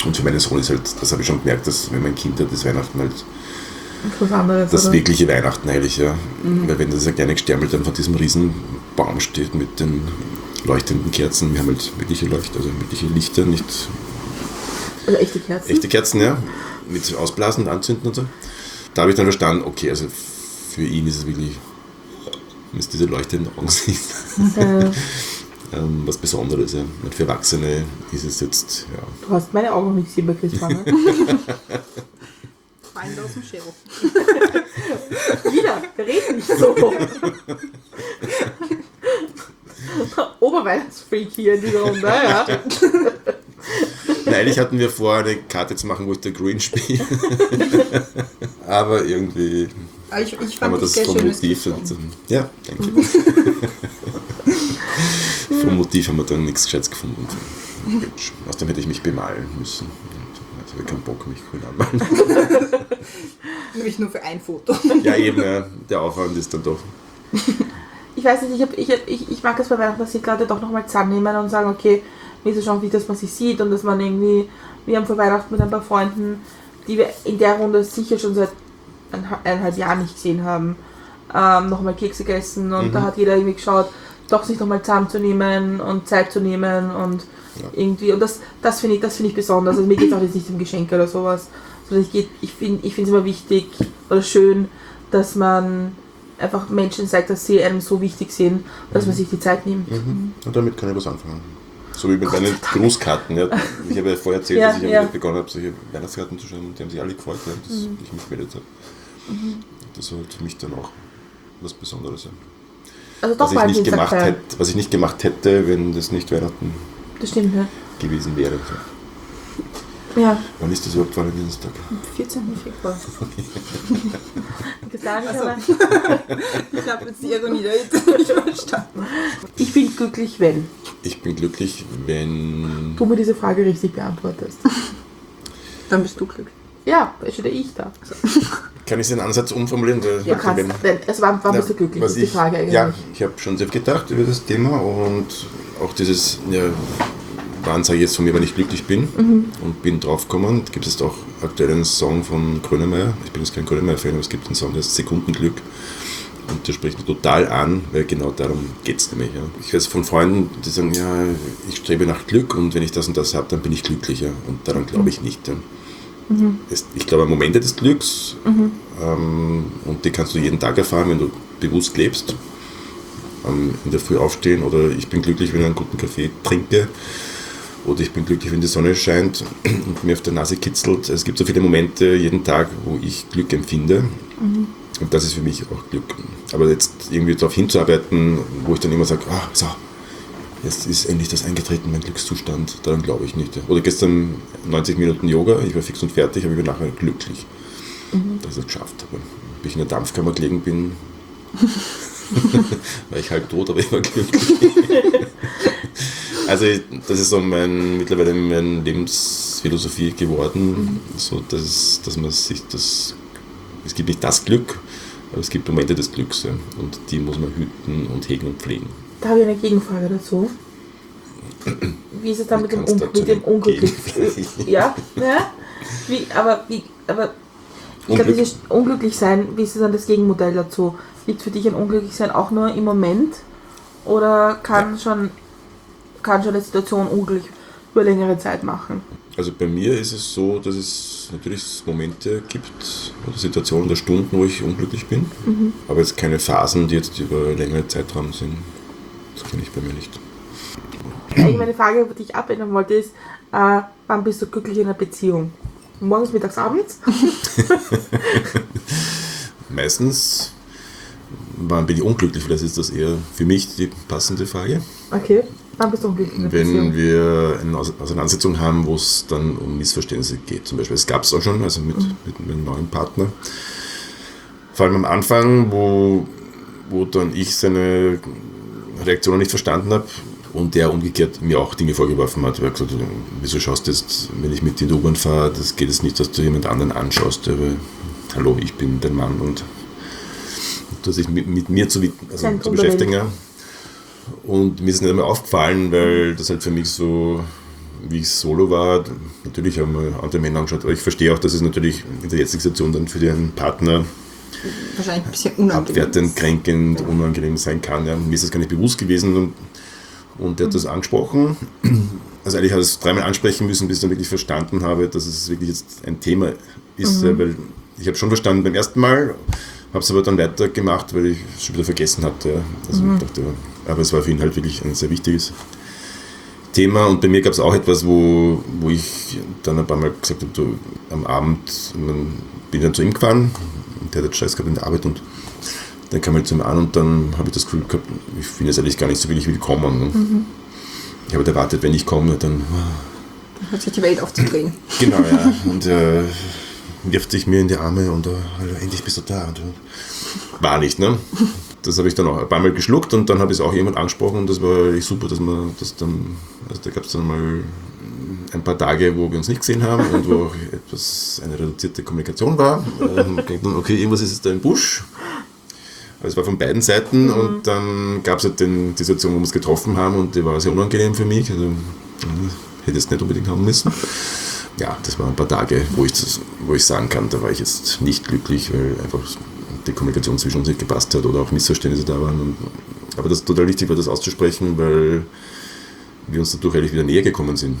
Und für meinen Sohn ist halt, das habe ich schon gemerkt, dass wenn man ein Kind hat, ist Weihnachten halt Was anderes, das oder? wirkliche Weihnachten eigentlich, ja. Weil wenn das kleine Gestärmel dann vor diesem riesen Baum steht mit den leuchtenden Kerzen, wir haben halt wirkliche Lichter, nicht Also echte Kerzen. echte Kerzen, ja, mit Ausblasen, Anzünden und so. Da habe ich dann verstanden, okay, also für ihn ist es wirklich, wenn es diese leuchtenden Augen sieht, was Besonderes, ja. Und für Erwachsene ist es jetzt, ja. Du hast meine Augen noch nicht gesehen bei Christmann. Freunde aus dem Sheriff. Wieder, red nicht so. Oberweihnachtsfreak hier in dieser Runde, ja. Nein, eigentlich hatten wir vor, eine Karte zu machen, wo ich der Green spiele. Aber irgendwie Aber ich haben fand wir das das sehr vom schönes Motiv. Geschenk. Ja, danke. Vom Motiv haben wir dann nichts Gescheites gefunden. Außerdem hätte ich mich bemalen müssen. Also habe ich keinen Bock, mich grün anmalen. Nämlich nur für ein Foto. Ja, eben, ja, der Aufwand ist dann doch. Ich weiß nicht, ich mag es bei Weihnachten, dass sie gerade doch nochmal zusammennehmen und sagen, okay, mir ist es schon wichtig, dass man sich sieht und dass man irgendwie, wir haben vor Weihnachten mit ein paar Freunden, die wir in der Runde sicher schon seit 1,5 Jahren nicht gesehen haben, nochmal Kekse gegessen und da hat jeder irgendwie geschaut, doch sich nochmal zusammenzunehmen und Zeit zu nehmen und irgendwie, und das finde ich besonders. Also mir geht es auch jetzt nicht um Geschenke oder sowas, sondern ich finde es immer wichtig oder schön, dass man einfach Menschen zeigt, dass sie einem so wichtig sind, dass man sich die Zeit nimmt. Und damit kann ich was anfangen. So wie mit meinen Grußkarten. Ja. Ich habe ja vorher erzählt, Ja, dass ich ja. begonnen habe, solche Weihnachtskarten zu schreiben und die haben sich alle gefreut, ja, dass ich mich gemeldet habe. Das war halt für mich dann auch was Besonderes. Ja. Also doch mal Dienstag feiern. Was ich nicht gemacht hätte, wenn das nicht Weihnachten Das stimmt, ja. gewesen wäre. Ja, Wann ist das überhaupt Valentinstag? 14. Februar. das sage ich Also. aber. Ich habe jetzt die Ironie da schon verstanden. Ich bin glücklich, wenn Ich bin glücklich, wenn... du mir diese Frage richtig beantwortest. Dann bist du glücklich. Ja, da steht ja ich da. Kann ich den Ansatz umformulieren? Ja, kannst. Denn es war bist du glücklich, ist die Frage eigentlich. Ja, ich habe schon sehr viel gedacht über das Thema und auch dieses, ja, wann sage ich jetzt von mir, wenn ich glücklich bin und bin draufgekommen. Gibt es auch aktuell einen Song von Grönemeyer. Ich bin jetzt kein Grönemeyer-Fan, aber es gibt einen Song, der heißt Sekundenglück. Und der spricht mich total an, weil genau darum geht es nämlich. Ja. Ich weiß von Freunden, die sagen, ja, ich strebe nach Glück und wenn ich das und das habe, dann bin ich glücklicher. Und daran glaube ich nicht. Ja. Ich glaube an Momente des Glücks und die kannst du jeden Tag erfahren, wenn du bewusst lebst. In der Früh aufstehen oder ich bin glücklich, wenn ich einen guten Kaffee trinke oder ich bin glücklich, wenn die Sonne scheint und mir auf der Nase kitzelt. Es gibt so viele Momente jeden Tag, wo ich Glück empfinde und das ist für mich auch Glück. Aber jetzt irgendwie darauf hinzuarbeiten, wo ich dann immer sage, so, jetzt ist endlich das eingetreten, mein Glückszustand, daran glaube ich nicht. Oder gestern 90 Minuten Yoga, ich war fix und fertig, aber ich war nachher glücklich, dass ich das geschafft habe. Bis ich in der Dampfkammer gelegen bin, war ich halb tot, aber ich war glücklich. Also das ist so mittlerweile meine Lebensphilosophie geworden, so dass man sich es gibt nicht das Glück, aber es gibt Momente des Glücks, ja, und die muss man hüten und hegen und pflegen. Da habe ich eine Gegenfrage dazu. Wie ist es dann mit dem Unglücklich? Ja? Ich glaube, dieses Unglücklich-Sein, wie ist es dann das Gegenmodell dazu? Liegt für dich ein Unglücklich-Sein auch nur im Moment? Oder kann schon eine Situation unglücklich über längere Zeit machen? Also bei mir ist es so, dass es natürlich Momente gibt oder Situationen oder Stunden, wo ich unglücklich bin, aber jetzt keine Phasen, die jetzt über längere Zeitraum sind. Das kenne ich bei mir nicht. Eigentlich meine Frage, die ich abändern wollte, ist, wann bist du glücklich in einer Beziehung? Morgens, mittags, abends? Meistens, wann bin ich unglücklich? Vielleicht ist das eher für mich die passende Frage. Okay, wann bist du unglücklich in einer Beziehung? Wenn wir eine Auseinandersetzung haben, wo es dann um Missverständnisse geht. Zum Beispiel, es gab es auch schon, also mit meinem neuen Partner. Vor allem am Anfang, wo dann ich seine Reaktionen nicht verstanden habe und der umgekehrt mir auch Dinge vorgeworfen hat. Er hat gesagt, wieso schaust du jetzt, wenn ich mit dir in der U-Bahn fahre, das geht es nicht, dass du jemand anderen anschaust. Aber hallo, ich bin dein Mann und du hast dich mit mir zu beschäftigen. Ja. Und mir ist nicht einmal aufgefallen, weil das halt für mich so wie ich solo war, natürlich haben wir andere Männer angeschaut, aber ich verstehe auch, dass es natürlich in der jetzigen Situation dann für den Partner Wahrscheinlich ein bisschen unangenehm. abwertend, kränkend, unangenehm sein kann. Ja. Mir ist das gar nicht bewusst gewesen und er hat das angesprochen. Also eigentlich habe ich es dreimal ansprechen müssen, bis ich dann wirklich verstanden habe, dass es wirklich jetzt ein Thema ist, weil ich habe schon verstanden beim ersten Mal, habe es aber dann weitergemacht, weil ich es schon wieder vergessen hatte. Ja. Also ich dachte, aber es war für ihn halt wirklich ein sehr wichtiges Thema und bei mir gab es auch etwas, wo ich dann ein paar Mal gesagt habe, du, am Abend bin dann zu ihm gefahren und der hat Scheiß gehabt in der Arbeit und dann kam er zu mir an und dann habe ich das Gefühl gehabt, ich finde es eigentlich gar nicht so wirklich willkommen. Ne? Ich habe erwartet, wenn ich komme, dann Hat sich die Welt aufzudrehen. genau, ja, und wirft sich mir in die Arme und endlich bist du da. Und, war nicht, ne? Das habe ich dann auch ein paar Mal geschluckt und dann habe ich es auch jemand angesprochen und das war echt super, dass man das dann, also da gab es dann mal ein paar Tage, wo wir uns nicht gesehen haben und wo auch eine reduzierte Kommunikation war. Okay, irgendwas ist jetzt da im Busch. Also es war von beiden Seiten und dann gab es halt die Situation, wo wir uns getroffen haben und die war sehr unangenehm für mich. Also hätte es nicht unbedingt haben müssen. Ja, das waren ein paar Tage, wo ich sagen kann, da war ich jetzt nicht glücklich, weil einfach die Kommunikation zwischen uns nicht gepasst hat oder auch Missverständnisse da waren. Aber das ist total wichtig war, das auszusprechen, weil wir uns dadurch eigentlich wieder näher gekommen sind.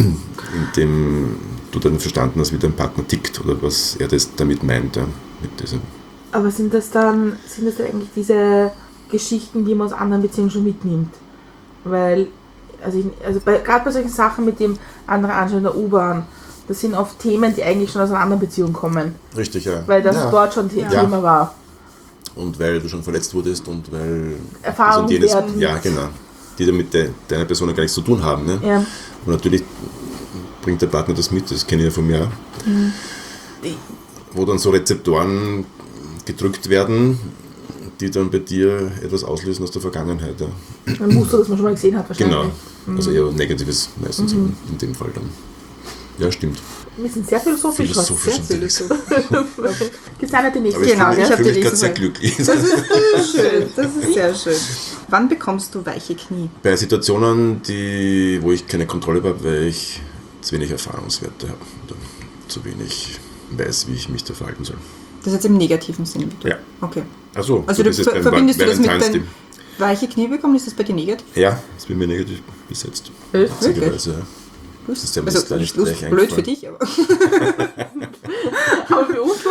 Indem du dann verstanden hast, wie dein Partner tickt oder was er das damit meint. Ja, mit dieser. Aber sind das dann eigentlich diese Geschichten, die man aus anderen Beziehungen schon mitnimmt? Weil, gerade bei solchen Sachen mit dem anderen anschauen in der U-Bahn, das sind oft Themen, die eigentlich schon aus einer anderen Beziehung kommen. Richtig, ja. Weil das dort schon Thema war. Und weil du schon verletzt wurdest und weil Erfahrungen werden. Ja, genau. Die dann mit deiner Person gar nichts zu tun haben. Ne? Ja. Und natürlich bringt der Partner das mit, das kenne ich ja von mir auch. Wo dann so Rezeptoren gedrückt werden, die dann bei dir etwas auslösen aus der Vergangenheit. Ja. Ein Muster, das man schon mal gesehen hat wahrscheinlich. Genau, also eher Negatives meistens in dem Fall dann. Ja, stimmt. Wir sind sehr philosophisch. Sehr philosophisch. Gibt es eine die nächste? Aber ich fühle mich die gerade sehr glücklich. Das ist schön, das ist sehr schön. Wann bekommst du weiche Knie? Bei Situationen, wo ich keine Kontrolle habe, weil ich zu wenig Erfahrungswerte habe oder zu wenig weiß, wie ich mich da verhalten soll. Das ist jetzt im negativen Sinne? Ja. Okay. Achso, also du verbindest du das mit deinem weiche Knie bekommen? Ist das bei dir negativ? Ja, das ist bei mir negativ besetzt. Wirklich? Ja. Das ist ja also nicht blöd für dich, aber... aber für uns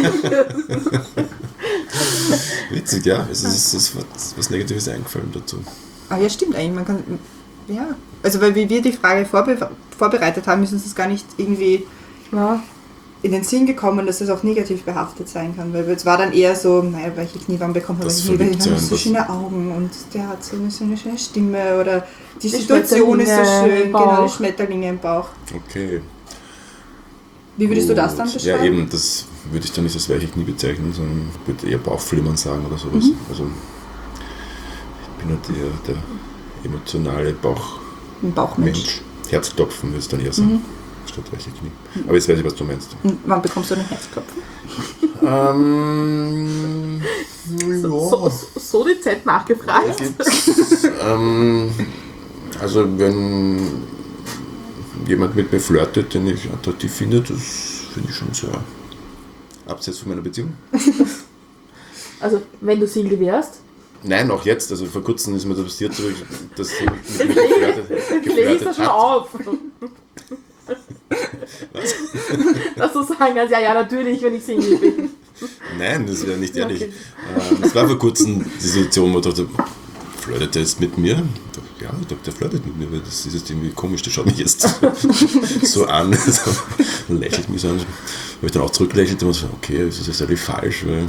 witzig, ja. Es ist was Negatives eingefallen dazu. Ah ja, stimmt eigentlich. Man kann... Ja. Also weil wie wir die Frage vorbereitet haben, ist uns das gar nicht irgendwie in den Sinn gekommen, dass das auch negativ behaftet sein kann. Weil es war dann eher so, naja, welche Knie, wann bekommt man welche Knie? Weil die haben so schöne Augen und der hat so eine schöne Stimme oder die Situation ist so schön, genau, die Schmetterlinge im Bauch. Okay. Wie würdest du das dann beschreiben? Ja, eben, das würde ich dann nicht als weiche Knie bezeichnen, sondern würde eher Bauchflimmern sagen oder sowas. Also ich bin halt eher der emotionale Bauchmensch. Herzklopfen würde es dann eher sagen. Statt weiche Knie. Aber jetzt weiß ich, was du meinst. Und wann bekommst du ein Herzklopfen? So die Zeit nachgefragt. Also wenn jemand mit mir flirtet, den ich attraktiv finde, das finde ich schon sehr abseits von meiner Beziehung. Also wenn du Single wärst? Nein, auch jetzt. Also vor kurzem ist mir das passiert, dass jemand mit mir geflirtet das schon auf. Was? Dass du sagen kannst, ja, natürlich, wenn ich Single bin. Nein, das wäre nicht ehrlich. Okay. Es war vor kurzem die Situation, wo ich dachte, flirtet er jetzt mit mir? Ja, ich glaube, der flirtet mit mir, weil das ist jetzt irgendwie komisch, der schaut mich jetzt so an. Dann lächelt mich so an. Habe ich dann auch zurückgelächelt und so, okay, das ist jetzt eigentlich falsch, weil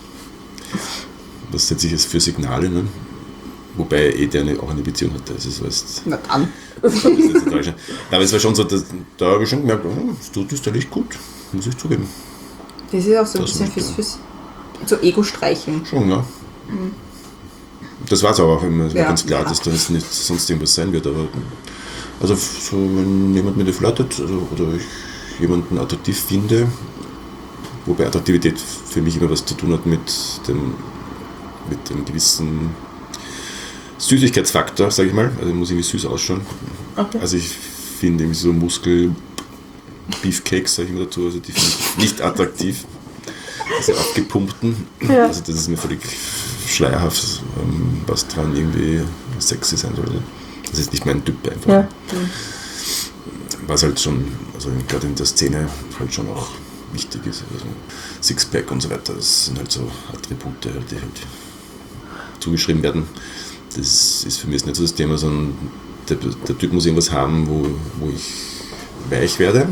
was setze ich jetzt für Signale? Ne? Wobei der auch eine Beziehung hatte. Also es war jetzt, na dann. Aber es war schon so, da habe ich schon gemerkt, das tut es eigentlich gut, muss ich zugeben. Das ist auch so ein bisschen fürs so Ego-Streicheln. Schon, ja. Das war es aber auch immer. Es war ganz klar, dass da jetzt nicht sonst irgendwas sein wird. Aber also so, wenn jemand mit mir flirtet oder ich jemanden attraktiv finde, wobei Attraktivität für mich immer was zu tun hat mit dem gewissen Süßigkeitsfaktor, sage ich mal. Also muss irgendwie süß ausschauen. Okay. Also ich finde irgendwie so Muskel-Beefcakes, sage ich immer dazu, also die finde ich nicht attraktiv. Diese abgepumpten. Ja. Also das ist mir völlig schleierhaft, was dran irgendwie sexy sein sollte. Das ist nicht mein Typ einfach. Ja. Was halt schon, also gerade in der Szene halt schon auch wichtig ist. Also Sixpack und so weiter, das sind halt so Attribute, die halt zugeschrieben werden. Das ist für mich jetzt nicht so das Thema, sondern der Typ muss irgendwas haben, wo ich weich werde.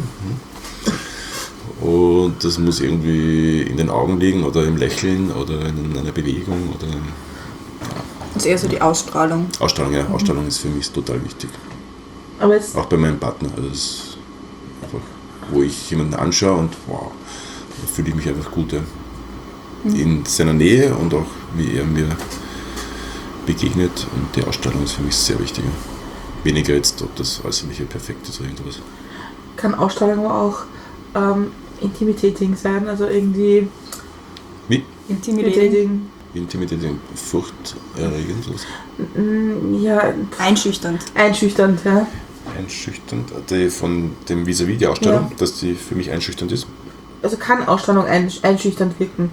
Und das muss irgendwie in den Augen liegen oder im Lächeln oder in einer Bewegung oder Das ist eher so die Ausstrahlung. Ausstrahlung. Ja, Ausstrahlung ist für mich total wichtig. Aber jetzt, Auch bei meinem Partner. Also das ist einfach, wo ich jemanden anschaue und wow, da fühle ich mich einfach gut. Ja. In seiner Nähe und auch wie er mir begegnet, und die Ausstrahlung ist für mich sehr wichtig. Weniger jetzt, ob das Äußerliche perfekt ist oder irgendwas. kann Ausstrahlung aber auch intimidating sein, also irgendwie Wie? Intimidating. Intimidating, furchterregend, sowas. Ja, Einschüchternd. einschüchternd, ja. Einschüchternd. Von dem Vis-à-vis die Ausstrahlung, Ja. dass die für mich einschüchternd ist. Also kann Ausstrahlung einschüchternd wirken.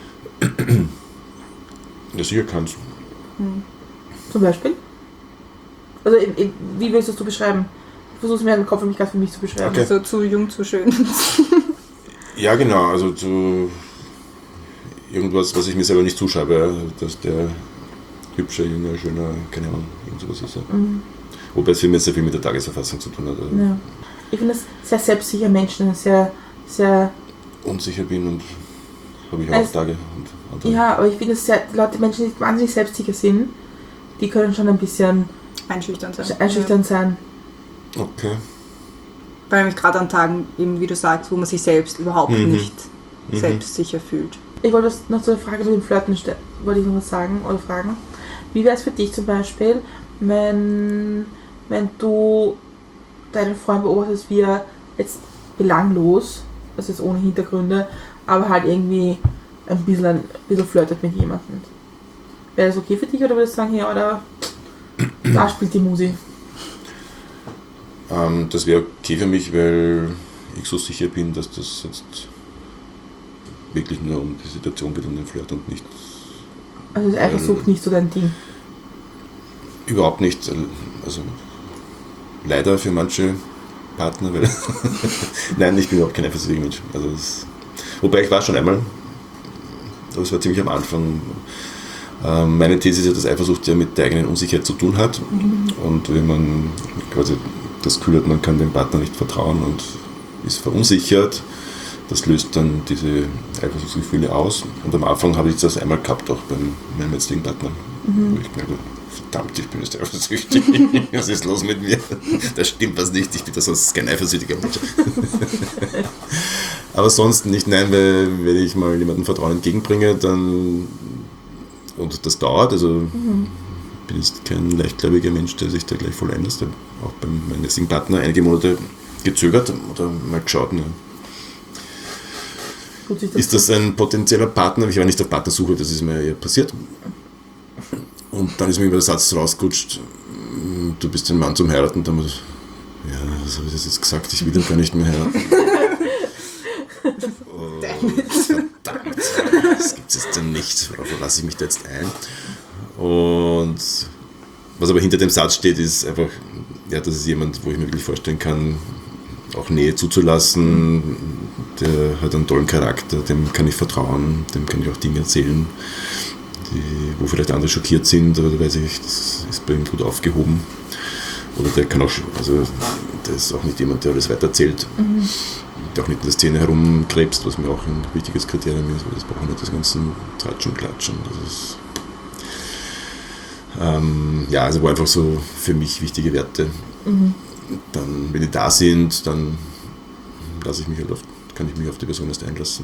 Ja, sicher kannst. Zum Beispiel. Also wie willst du es beschreiben? Ich versuche es mir im Kopf mich gerade für mich zu beschreiben. Okay. So zu jung, zu schön. Ja, genau, also irgendwas, was ich mir selber nicht zuschreibe, ja, dass der hübscher, jünger, schöner, keine Ahnung, irgend sowas ist. Ja. Wobei es für mich sehr viel mit der Tageserfassung zu tun hat. Also Ja. Ich finde es sehr selbstsicher Menschen, sehr, sehr. unsicher bin und habe ich auch Also- Tage. Und andere. Ja, aber ich finde es sehr. Menschen, die wahnsinnig selbstsicher sind, die können schon ein bisschen Einschüchternd sein. einschüchternd sein. Okay. Weil nämlich gerade an Tagen, eben wie du sagst, wo man sich selbst überhaupt nicht selbstsicher fühlt. Ich wollte noch zu der Frage mit dem Flirten wollte ich noch was sagen oder fragen. Wie wäre es für dich zum Beispiel, wenn du deinen Freund beobachtest, wie er jetzt belanglos, also jetzt ohne Hintergründe, aber halt irgendwie ein bisschen flirtet mit jemandem? Wäre das okay für dich oder würdest du sagen, ja, oder da spielt die Musik? Das wäre okay für mich, weil ich so sicher bin, dass das jetzt wirklich nur um die Situation geht, um den Flirt und nicht. Also ist Eifersucht nicht so dein Ding. Überhaupt nicht. Also leider für manche Partner, weil. Nein, ich bin überhaupt kein eifersüchtiger Mensch. Also wobei ich war schon einmal, aber es war ziemlich am Anfang. Meine These ist ja, dass Eifersucht ja mit der eigenen Unsicherheit zu tun hat. Und wenn man quasi das Gefühl hat, man kann dem Partner nicht vertrauen und ist verunsichert, das löst dann diese Eifersuchtsgefühle aus. Und am Anfang habe ich das einmal gehabt, auch bei meinem jetzigen Partner. Wo ich gemerkt habe, verdammt, ich bin jetzt eifersüchtig. Was ist los mit mir? Da stimmt was nicht, ich bin da sonst kein eifersüchtiger Mensch. Aber sonst nicht, nein, weil wenn ich mal jemandem Vertrauen entgegenbringe, dann und das dauert, also ich bin jetzt kein leichtgläubiger Mensch, der sich da gleich voll einlässt. Auch bei meinem jetzigen Partner einige Monate gezögert oder mal geschaut. Ne. Tut sich Ist das ein potenzieller Partner? Ich war nicht auf Partnersuche, das ist mir eher passiert. Und dann ist mir über der Satz rausgerutscht, du bist ein Mann zum Heiraten. Dann muss ich, ja, was habe ich das jetzt gesagt? Ich will ihn gar nicht mehr heiraten. Oh, verdammt, das gibt es jetzt dann nicht. Worauf lasse ich mich da jetzt ein? Und was aber hinter dem Satz steht, ist einfach, ja, das ist jemand, wo ich mir wirklich vorstellen kann, auch Nähe zuzulassen. Der hat einen tollen Charakter, dem kann ich vertrauen, dem kann ich auch Dinge erzählen, wo vielleicht andere schockiert sind, aber da weiß ich, das ist bei ihm gut aufgehoben. Oder der kann auch, also der ist auch nicht jemand, der alles weitererzählt, der auch nicht in der Szene herumkrebst, was mir auch ein wichtiges Kriterium ist, weil das braucht nicht das ganze Tratschen, Klatschen. Das ist, ja, also wo einfach so für mich wichtige Werte. Dann, wenn die da sind, dann lasse ich mich halt kann ich mich auf die Person erst einlassen.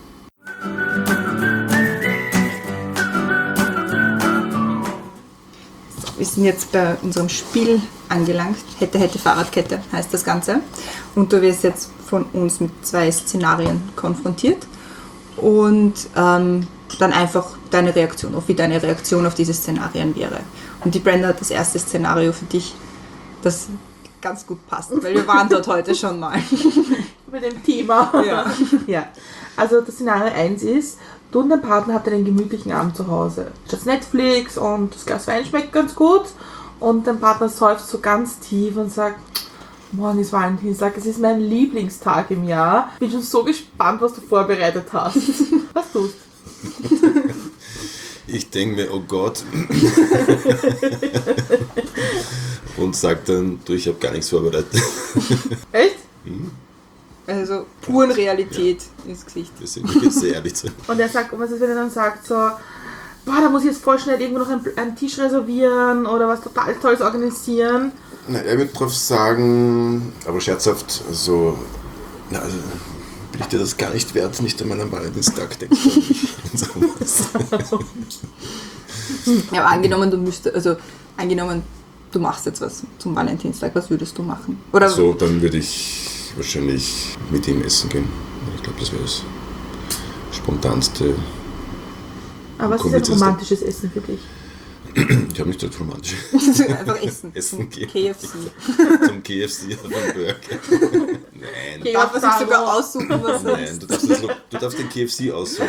Wir sind jetzt bei unserem Spiel angelangt. Hätte, Fahrradkette heißt das Ganze. Und du wirst jetzt von uns mit 2 Szenarien konfrontiert. Und dann einfach deine Reaktion, wie deine Reaktion auf diese Szenarien wäre. Und die Brenda hat das erste Szenario für dich, das ganz gut passen, weil wir waren dort heute schon mal. Mit dem Thema. Ja. Ja. Also das Szenario 1 ist, du und dein Partner habt einen gemütlichen Abend zu Hause. Das Netflix und das Glas Wein schmeckt ganz gut und dein Partner seufzt so ganz tief und sagt, morgen ist Valentinstag, es ist mein Lieblingstag im Jahr. Bin schon so gespannt, was du vorbereitet hast. Was tust du? Ich denke mir, oh Gott. Und sag dann, du, ich habe gar nichts vorbereitet. Echt? Also puren Realität ins Gesicht. Wir sind wirklich sehr ehrlich zu. Und er sagt, was ist, wenn er dann sagt so, boah, da muss ich jetzt voll schnell irgendwo noch einen Tisch reservieren oder was total Tolles organisieren. Na, er wird drauf sagen, aber scherzhaft, also, na, also bin ich dir das gar nicht wert, nicht an meinem Valentinstag denkst du an mich. Und sowas. Ja, aber angenommen, du machst jetzt was zum Valentinstag, was würdest du machen? Oder So, dann würde ich wahrscheinlich mit ihm essen gehen. Ich glaube, das wäre das spontanste. Aber was ist ein Komplizierste. romantisches Essen für dich? Ich habe nicht dort romantisch. einfach essen. Essen gehen. KFC. Zum KFC auf einen Burger. Nein. Ich darf sich sogar aussuchen, was du Nein, du darfst den KFC aussuchen.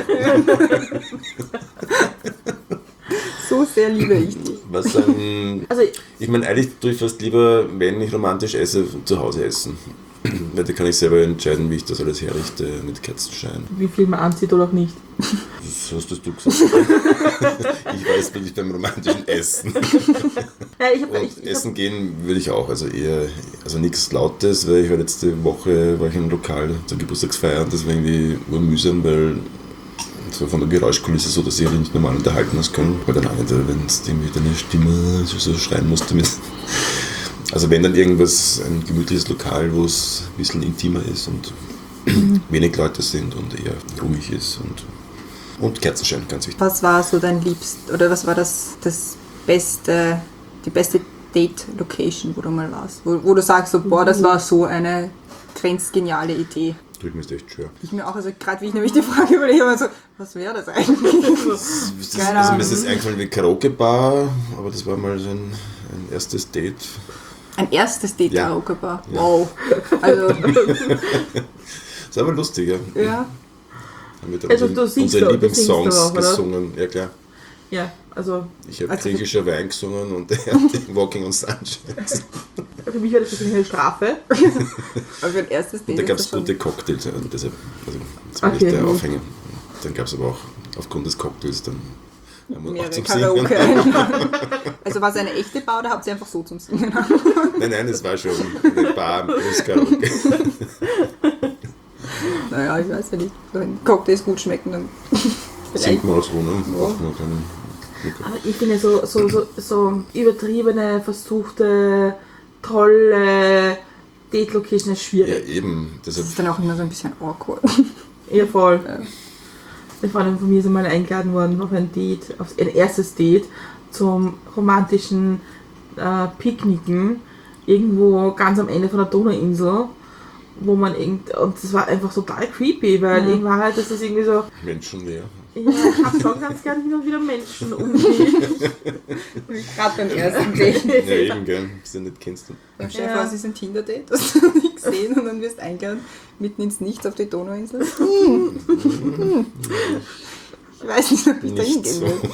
So sehr liebe ich dich. Was Also ich meine, eigentlich tue ich fast lieber, wenn ich romantisch esse, zu Hause essen. Weil da kann ich selber entscheiden, wie ich das alles herrichte mit Kerzenschein. wie viel man anzieht oder auch nicht. Das hast du gesagt. Ich weiß nicht beim romantischen Essen. Ja, Und essen gehen würde ich auch, also eher, also nichts Lautes, weil ich war letzte Woche war ich in einem Lokal zur Geburtstagsfeier und das war irgendwie mühsam, weil so von der Geräuschkulisse so, dass sie nicht normal unterhalten uns können. Weil dann auch nicht, wenn es irgendwie deine Stimme so schreien musste mit. Also wenn dann irgendwas, ein gemütliches Lokal, wo es ein bisschen intimer ist und wenig Leute sind und eher ruhig ist und Kerzenschein, ganz wichtig. Was war so dein Liebst, oder was war die beste Date-Location, wo du mal warst? Wo du sagst, so, boah, das war so eine grenzgeniale Idee. Tut mir echt schwer. Ich mir auch, also gerade wie ich nämlich die Frage überlege, habe ich so, was wäre das eigentlich? Also mir ist das eingefallen wie Karaoke-Bar, aber das war mal so ein erstes Date. Ein erstes Date Ja. Karaoke-Bar. Ja. Wow. Also, Das war aber lustig, ja. ja. Haben wir dann Also du singst unsere du- du singst Lieblingssongs auch, oder? gesungen. Ja klar. Ja, also Ich habe Also- griechischer Wein gesungen und er hat Walking on Sunshine. für mich war das wirklich eine Strafe. Aber für ein erstes Date Und da ist gab das es schon- gute Cocktails. Also deshalb, das war Okay, nicht der gut. Aufhänger. Dann gab es aber auch aufgrund des Cocktails dann auch mehrere zum Karaoke Singen. einladen. Also war es eine echte Bar oder habt ihr einfach so zum Singen? Nein, es war schon eine Bar plus Karaoke. Naja, ich weiß ja nicht. Wenn Cocktails gut schmecken, dann vielleicht. Singt man auch so, ne? Braucht man keinen Mikro. Aber ich finde so übertriebene, versuchte, tolle Date-Location ist Ja, schwierig. eben. Das Deshalb, ist dann auch immer so ein bisschen awkward. Ja, voll. Ja. Eine Freundin von mir ist einmal eingeladen worden auf ein Date, auf ein erstes Date zum romantischen Picknicken irgendwo ganz am Ende von der Donauinsel, wo man und das war einfach total creepy, weil irgendwann halt das ist irgendwie so, menschenleer. ja, ich hab schon ganz gern hin und wieder Menschen um mich. Gerade beim ersten Date. Ja, eben, gell. Bis du nicht kennst. Stell dir Ja. vor, es ist ein Tinder-Date, das du noch nicht gesehen und dann wirst eingeladen mitten ins Nichts auf die Donauinsel. Ich weiß nicht, ob ich da Nicht hingehen so. will.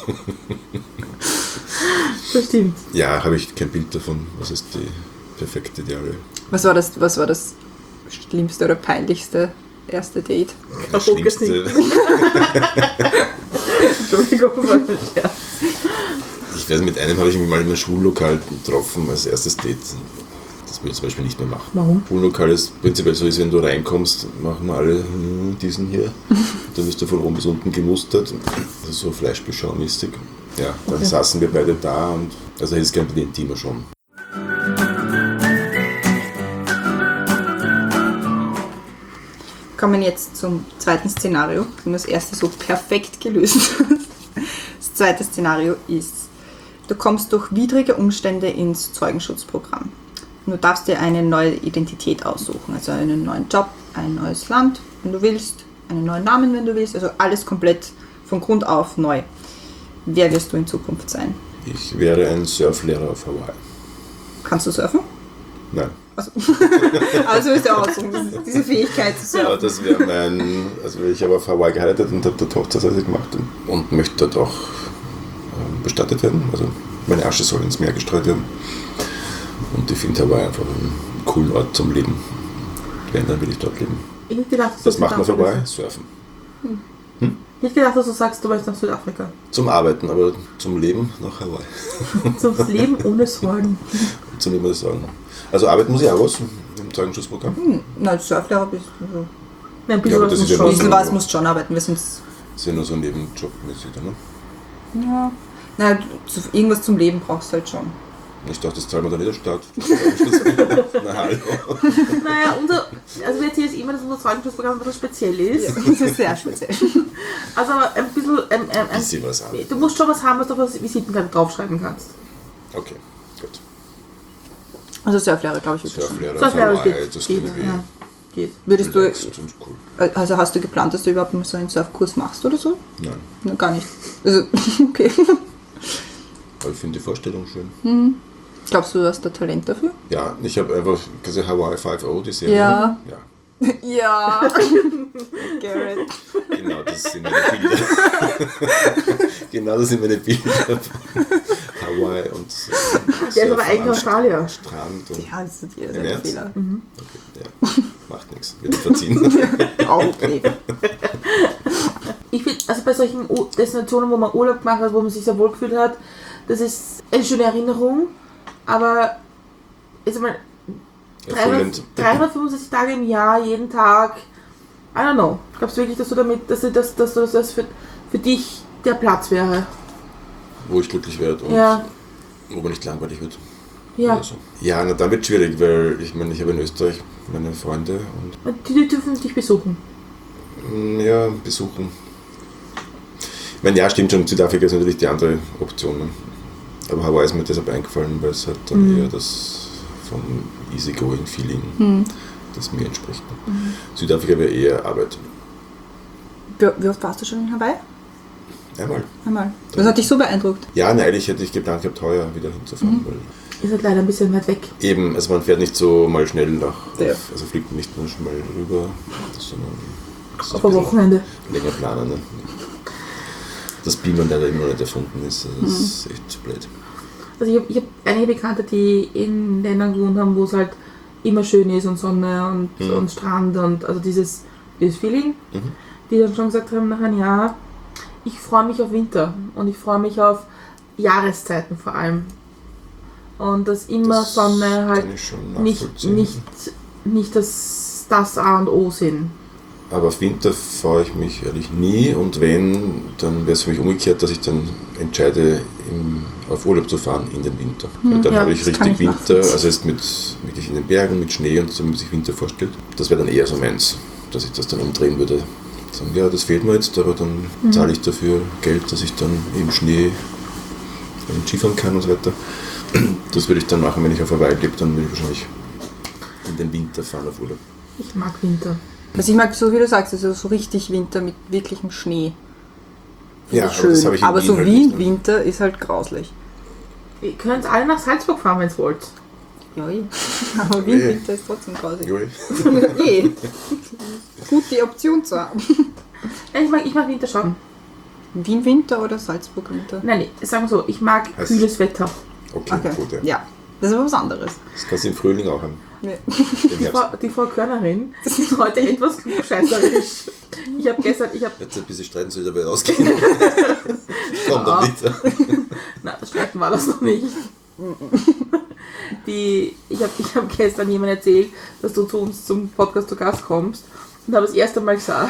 Das stimmt. Ja, habe ich kein Bild davon. Was ist die perfekte Ideale? Was war das schlimmste oder peinlichste erste Date? Das Karaoke Schlimmste. Entschuldigung, war ein Scherz. Ich weiß, mit einem habe ich mich mal in einem Schullokal getroffen als erstes Date. Das würde ich zum Beispiel nicht mehr machen. Warum? Schullokal ist prinzipiell so, ist, wenn du reinkommst, machen wir alle diesen hier. Dann wirst du von oben bis unten gemustert. Also so Fleischbeschaumäßig. Ja, dann Okay. saßen wir beide da und also ist kein bisschen intimer schon. Kommen jetzt zum zweiten Szenario. Wenn du das erste so perfekt gelöst hast. Das zweite Szenario ist, du kommst durch widrige Umstände ins Zeugenschutzprogramm. Und du darfst dir eine neue Identität aussuchen, also einen neuen Job, ein neues Land, wenn du willst, einen neuen Namen, wenn du willst, also alles komplett von Grund auf neu. Wer wirst du in Zukunft sein? Ich wäre ein Surflehrer auf Hawaii. Kannst du surfen? Nein. Also ist ja auch so, diese Fähigkeit zu Ja, surfen. das wäre mein. Also ich habe auf Hawaii geheiratet und habe dort Hochzeitsreise gemacht und möchte dort auch bestattet werden. Also meine Asche soll ins Meer gestreut werden. Und ich finde Hawaii einfach einen coolen Ort zum Leben. Wenn, dann will ich dort leben. Ich hätte gedacht, Was macht man auf Hawaii? Surfen. Ich hätte gedacht, dass du sagst, du möchtest nach Südafrika. Zum Arbeiten, aber zum Leben nach Hawaii. Zum Leben ohne Sorgen. So wie man das sagen. Also arbeiten muss ich auch was im Zeugenschutzprogramm. Na, als Surflehrer bist du. Ein Ja, bisschen aber was das muss ist ja schon. nur Ein bisschen was musst du schon arbeiten, wir sind. Das ist ja nur so ein Nebenjobmäßig, ne? Ja. Na, irgendwas zum Leben brauchst du halt schon. Ich dachte, das zahlen wir dann in der Stadt. Na hallo. Naja, also wir erzählen jetzt immer, dass unser Zeugenschutzprogramm etwas speziell ist. Das ist sehr speziell. Also aber ein bisschen, Bisschen was an. du musst schon was haben, was du auf der Visitenkarte draufschreiben kannst. Okay, gut. Also Surflehrer, glaube ich, wirklich. Surflehrer, Surflehrer Hawaii, geht. das Geht, finde ich ja. Geht. Würdest du, relaxed und cool. also hast du geplant, dass du überhaupt mal so einen Surfkurs machst oder so? Nein, Na, gar nicht. Also, okay. aber ich finde die Vorstellung schön. Glaubst du, du hast da Talent dafür? Ja, ich habe einfach gesehen Hawaii 5.0, die Serie. Ja. Ja, Ja. Garrett. genau, das sind meine Bilder. Genau, das sind meine Bilder. Hawaii und Der ist aber eigentlich Australier. Strand und... Ja, das ist jeder Im der Ernst? Fehler. Okay, ja, macht nichts, wird verziehen. Auch okay. Ich finde, also bei solchen Destinationen, wo man Urlaub gemacht hat, wo man sich sehr wohl gefühlt hat, das ist eine schöne Erinnerung, aber jetzt mal Erfüllend. 365 Tage im Jahr, jeden Tag, I don't know. Glaubst du wirklich, dass du damit, dass das für dich der Platz wäre? Wo ich glücklich werde und Ja. wo man nicht langweilig wird. Ja. Oder so. Ja, na, dann wird es schwierig, weil ich meine, ich habe in Österreich meine Freunde Und die dürfen dich besuchen. und ja, besuchen. Ich meine, ja, stimmt schon, Südafrika ist natürlich die andere Option. Ne? Aber Hawaii ist mir deshalb eingefallen, weil es halt dann eher das vom Easygoing-Feeling, das mir entspricht. Ne? Südafrika wäre eher Arbeit. Wie oft warst du schon in Hawaii? Einmal. Einmal. Was hat dich so beeindruckt? Ja, na, eigentlich hätte ich geplant gehabt, heuer wieder hinzufahren. Weil Ist halt leider ein bisschen weit weg. eben, also man fährt nicht so mal schnell nach, Ja. also fliegt man nicht nur schnell rüber, sondern das ist Auf ein bisschen Wochenende. länger planen. Ne? Das Beamen leider immer noch nicht erfunden ist, das ist echt blöd. Also ich hab einige Bekannte, die in Ländern gewohnt haben, wo es halt immer schön ist und Sonne und Strand und also dieses Feeling, die dann schon gesagt haben nach einem Jahr, ich freue mich auf Winter und ich freue mich auf Jahreszeiten vor allem. Und dass immer Das Sonne halt kann ich schon nicht nachvollziehen. das A und O sind. Aber auf Winter freue ich mich ehrlich nie und wenn, dann wäre es für mich umgekehrt, dass ich dann entscheide, auf Urlaub zu fahren in den Winter. Weil dann ja, habe ich das kann richtig ich Winter, nachvollziehen. also jetzt wirklich in den Bergen mit Schnee und so, wie man sich Winter vorstellt. Das wäre dann eher so meins, dass ich das dann umdrehen würde. Sagen, ja, das fehlt mir jetzt, aber dann zahle ich dafür Geld, dass ich dann im Schnee Skifahren kann und so weiter. Das würde ich dann machen, wenn ich auf Hawaii lebe, dann würde ich wahrscheinlich in den Winter fahren auf Urlaub. Ich mag Winter. Also ich mag, so wie du sagst, also so richtig Winter mit wirklichem Schnee. Finde Ja, ich aber das schön. habe ich in Aber Wien so halt wie nicht, im ne? Winter ist halt grauslich. Ihr könnt alle nach Salzburg fahren, wenn ihr wollt. Ja, aber Wien Nee. Winter ist trotzdem grausig. Juri? Gut, die Option zu haben. Ja, ich mag Winter schon. Wien Winter oder Salzburg Winter? Nein, sagen wir so, ich mag Heiß. kühles Wetter. Okay, Okay. gut, ja. Ja, das ist aber was anderes. Das kannst du im Frühling auch haben. Nee. Im Herbst. Die Frau Körnerin ist heute etwas scheißerisch. Ich habe gestern, Jetzt ein bisschen streiten soll dabei rausgehen. Komm dann wieder. na, das Streiten war das noch nicht. Ich hab gestern jemand erzählt, dass du zu uns zum Podcast zu Gast kommst und habe das erste Mal gesagt,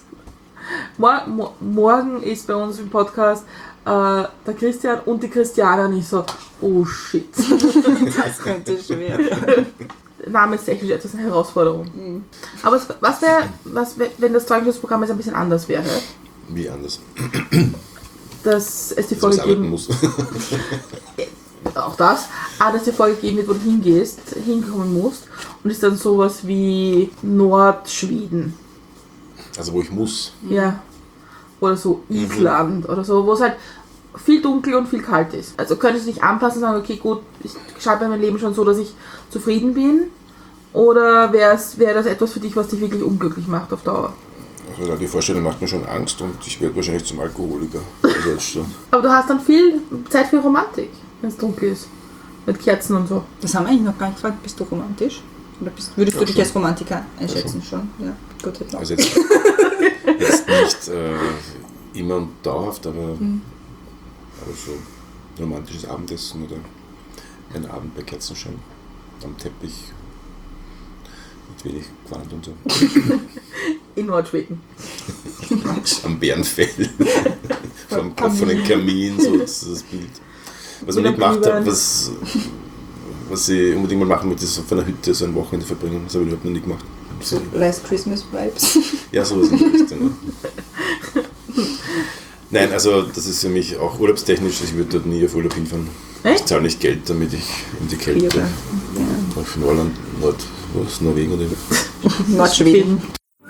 morgen ist bei uns im Podcast der Christian und die Christiana nicht so, oh shit. Das könnte schwer werden. Namenstechnisch etwas eine Herausforderung. Aber wenn das Zeugenschutzprogramm jetzt ein bisschen anders wäre, Wie anders. dass es die Dass man Folge arbeiten geben, muss. auch das, aber dass die Folge geben wird, wo du hinkommen musst und ist dann sowas wie Nordschweden, Also wo ich muss. ja, oder so Island oder so, wo es halt viel dunkel und viel kalt ist. Also könntest du dich anpassen und sagen, okay gut, ich schreibe mein Leben schon so, dass ich zufrieden bin, Oder wäre das etwas für dich, was dich wirklich unglücklich macht auf Dauer? Also die Vorstellung macht mir schon Angst und ich werde wahrscheinlich zum Alkoholiker. Also jetzt schon. Aber du hast dann viel Zeit für Romantik, wenn es dunkel ist. Mit Kerzen und so. Das haben wir eigentlich noch gar nicht gefragt. Bist du romantisch? Oder würdest du dich schon. als Romantiker einschätzen? Schon. Ja, gut. Also jetzt nicht immer und dauerhaft, aber so ein romantisches Abendessen oder ein Abend bei Kerzenschein am Teppich mit wenig Quant und so. In Nordschweden. Am Bärenfell, vom offenen Kamin, so das ist das Bild. Was ich nicht gemacht habe, was ich unbedingt mal machen möchte, ist auf einer Hütte so ein Wochenende verbringen. Das habe ich überhaupt noch nie gemacht. So Last Christmas Vibes. Ja, sowas in der Richtung. Ja. Nein, also das ist für mich auch urlaubstechnisch, ich würde dort nie auf Urlaub hinfahren. Echt? Ich zahle nicht Geld, damit ich in die Kälte Ja. auf Norwegen oder Nordschweden.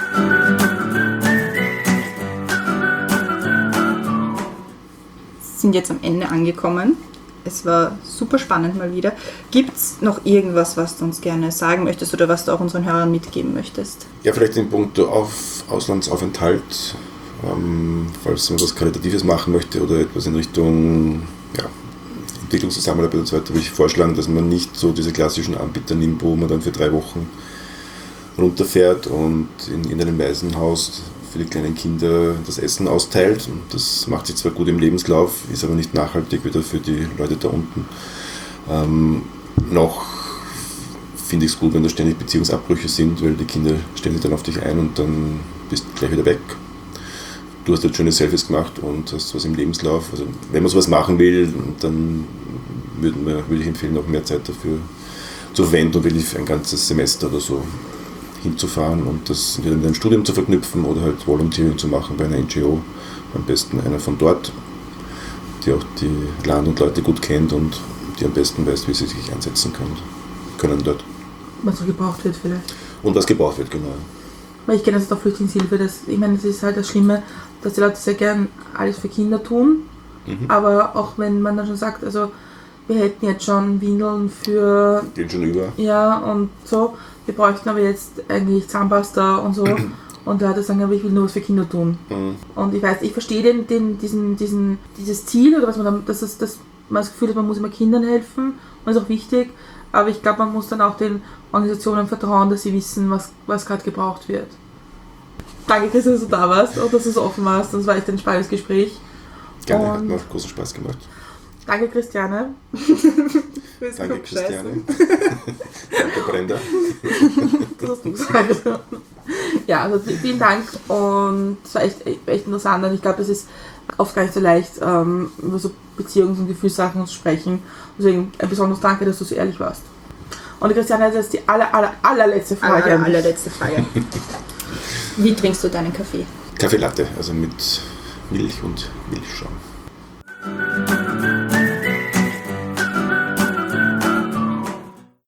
Sind jetzt am Ende angekommen. Es war super spannend mal wieder. Gibt es noch irgendwas, was du uns gerne sagen möchtest oder was du auch unseren Hörern mitgeben möchtest? Ja, vielleicht den Punkt auf Auslandsaufenthalt, falls man was Karitatives machen möchte oder etwas in Richtung Entwicklungszusammenarbeit und so weiter, würde ich vorschlagen, dass man nicht so diese klassischen Anbieter nimmt, wo man dann für 3 Wochen runterfährt und in einem Waisenhaus für die kleinen Kinder das Essen austeilt. Und das macht sich zwar gut im Lebenslauf, ist aber nicht nachhaltig wieder für die Leute da unten. Noch finde ich es gut, wenn da ständig Beziehungsabbrüche sind, weil die Kinder stellen sich dann auf dich ein und dann bist du gleich wieder weg. Du hast jetzt schöne Selfies gemacht und hast was im Lebenslauf. Also wenn man sowas machen will, dann würde ich empfehlen, noch mehr Zeit dafür zu verwenden und wirklich ein ganzes Semester oder so hinzufahren und das entweder mit einem Studium zu verknüpfen oder halt Volunteering zu machen bei einer NGO. Am besten einer von dort, die auch die Land und Leute gut kennt und die am besten weiß, wie sie sich einsetzen können dort. Was so gebraucht wird vielleicht. Und was gebraucht wird, genau. Weil ich kenne das aus der Flüchtlingshilfe, ich meine, das ist halt das Schlimme, dass die Leute sehr gern alles für Kinder tun, aber auch wenn man dann schon sagt, also wir hätten jetzt schon Windeln für... Gehen schon über. Ja, und so, wir bräuchten aber jetzt eigentlich Zahnpasta und so und der hat sagen, aber ich will nur was für Kinder tun. Und ich weiß, ich verstehe dieses Ziel, oder was man dann, dass man das Gefühl hat, man muss immer Kindern helfen und das ist auch wichtig, aber ich glaube, man muss dann auch den Organisationen vertrauen, dass sie wissen, was gerade gebraucht wird. Danke, Chris, dass du da warst und dass du so offen warst. Das war echt ein spannendes Gespräch. Gerne, hat mir großen Spaß gemacht. Danke, Christiane. Danke, Christiane. Danke, Brenda. Das hast du gesagt. Ja, also vielen Dank und es war echt interessant und ich glaube, es ist oft gar nicht so leicht, über so Beziehungs- und Gefühlssachen zu sprechen. Deswegen ein besonderes Danke, dass du so ehrlich warst. Und die Christiane hat jetzt die allerletzte Frage. Allerletzte Frage. Wie trinkst du deinen Kaffee? Kaffee Latte, also mit Milch und Milchschaum.